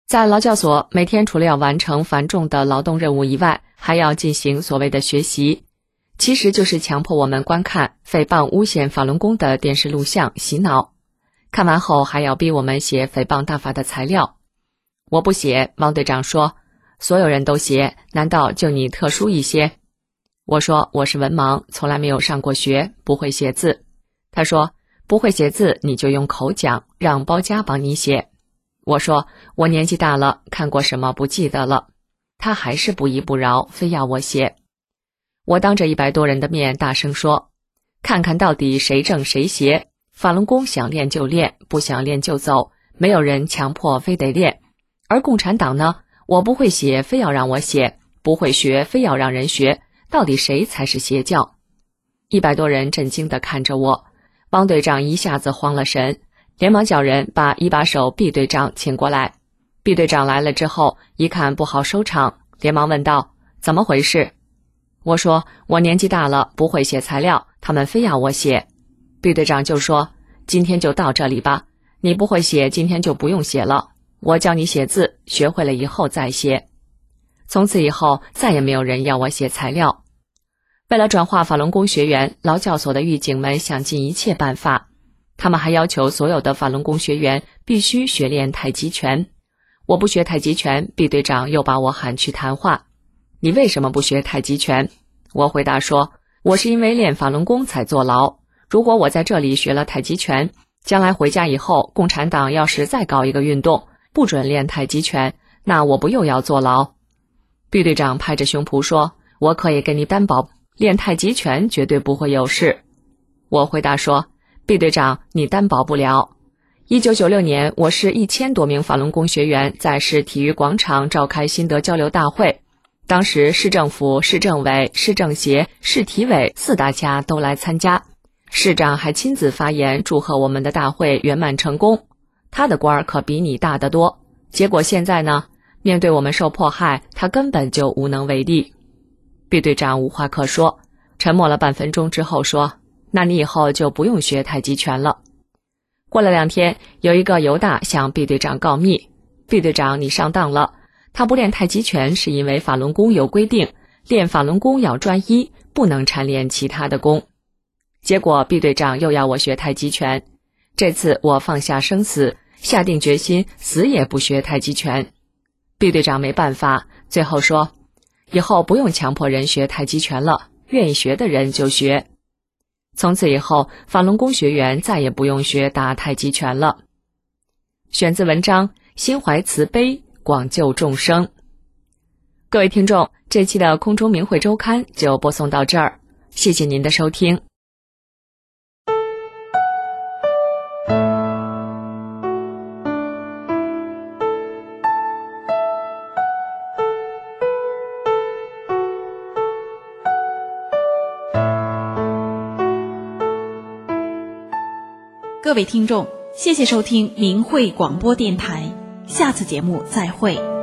在劳教所，每天除了要完成繁重的劳动任务以外，还要进行所谓的学习，其实就是强迫我们观看诽谤诬陷法轮功的电视录像洗脑。看完后还要逼我们写诽谤大法的材料。我不写，汪队长说，所有人都写，难道就你特殊一些？我说我是文盲，从来没有上过学，不会写字。他说不会写字你就用口讲，让包家帮你写。我说我年纪大了，看过什么不记得了。他还是不依不饶，非要我写。我当着100多人的面大声说，看看到底谁正谁邪，法轮功想练就练，不想练就走，没有人强迫非得练。而共产党呢，我不会写非要让我写，不会学非要让人学，到底谁才是邪教？100多人震惊地看着我，汪队长一下子慌了神，连忙叫人把一把手毕队长请过来。毕队长来了之后，一看不好收场，连忙问道，怎么回事？我说我年纪大了，不会写材料，他们非要我写。毕队长就说，今天就到这里吧，你不会写，今天就不用写了，我教你写字，学会了以后再写。从此以后再也没有人要我写材料。为了转化法轮功学员，劳教所的狱警们想尽一切办法，他们还要求所有的法轮功学员必须学练太极拳。我不学太极拳，毕队长又把我喊去谈话，你为什么不学太极拳？我回答说，我是因为练法轮功才坐牢，如果我在这里学了太极拳，将来回家以后，共产党要是再搞一个运动，不准练太极拳，那我不又要坐牢？毕队长拍着胸脯说，我可以给你担保，练太极拳绝对不会有事。我回答说，毕队长，你担保不了。1996年，我市1000多名法轮功学员在市体育广场召开心得交流大会，当时市政府、市政委、市政协、市体委4大家都来参加，市长还亲自发言祝贺我们的大会圆满成功，他的官儿可比你大得多。结果现在呢，面对我们受迫害，他根本就无能为力。毕队长无话可说，沉默了半分钟之后说，那你以后就不用学太极拳了。过了2天，有一个犹大向毕队长告密，毕队长你上当了，他不练太极拳是因为法轮功有规定，练法轮功要专一，不能缠练其他的功。结果毕队长又要我学太极拳，这次我放下生死，下定决心死也不学太极拳。毕队长没办法，最后说，以后不用强迫人学太极拳了，愿意学的人就学。从此以后，法轮功学员再也不用学打太极拳了。选自文章《心怀慈悲，广救众生》。各位听众，这期的空中明慧周刊就播送到这儿，谢谢您的收听。 各位听众，谢谢收听明慧广播电台，下次节目再会。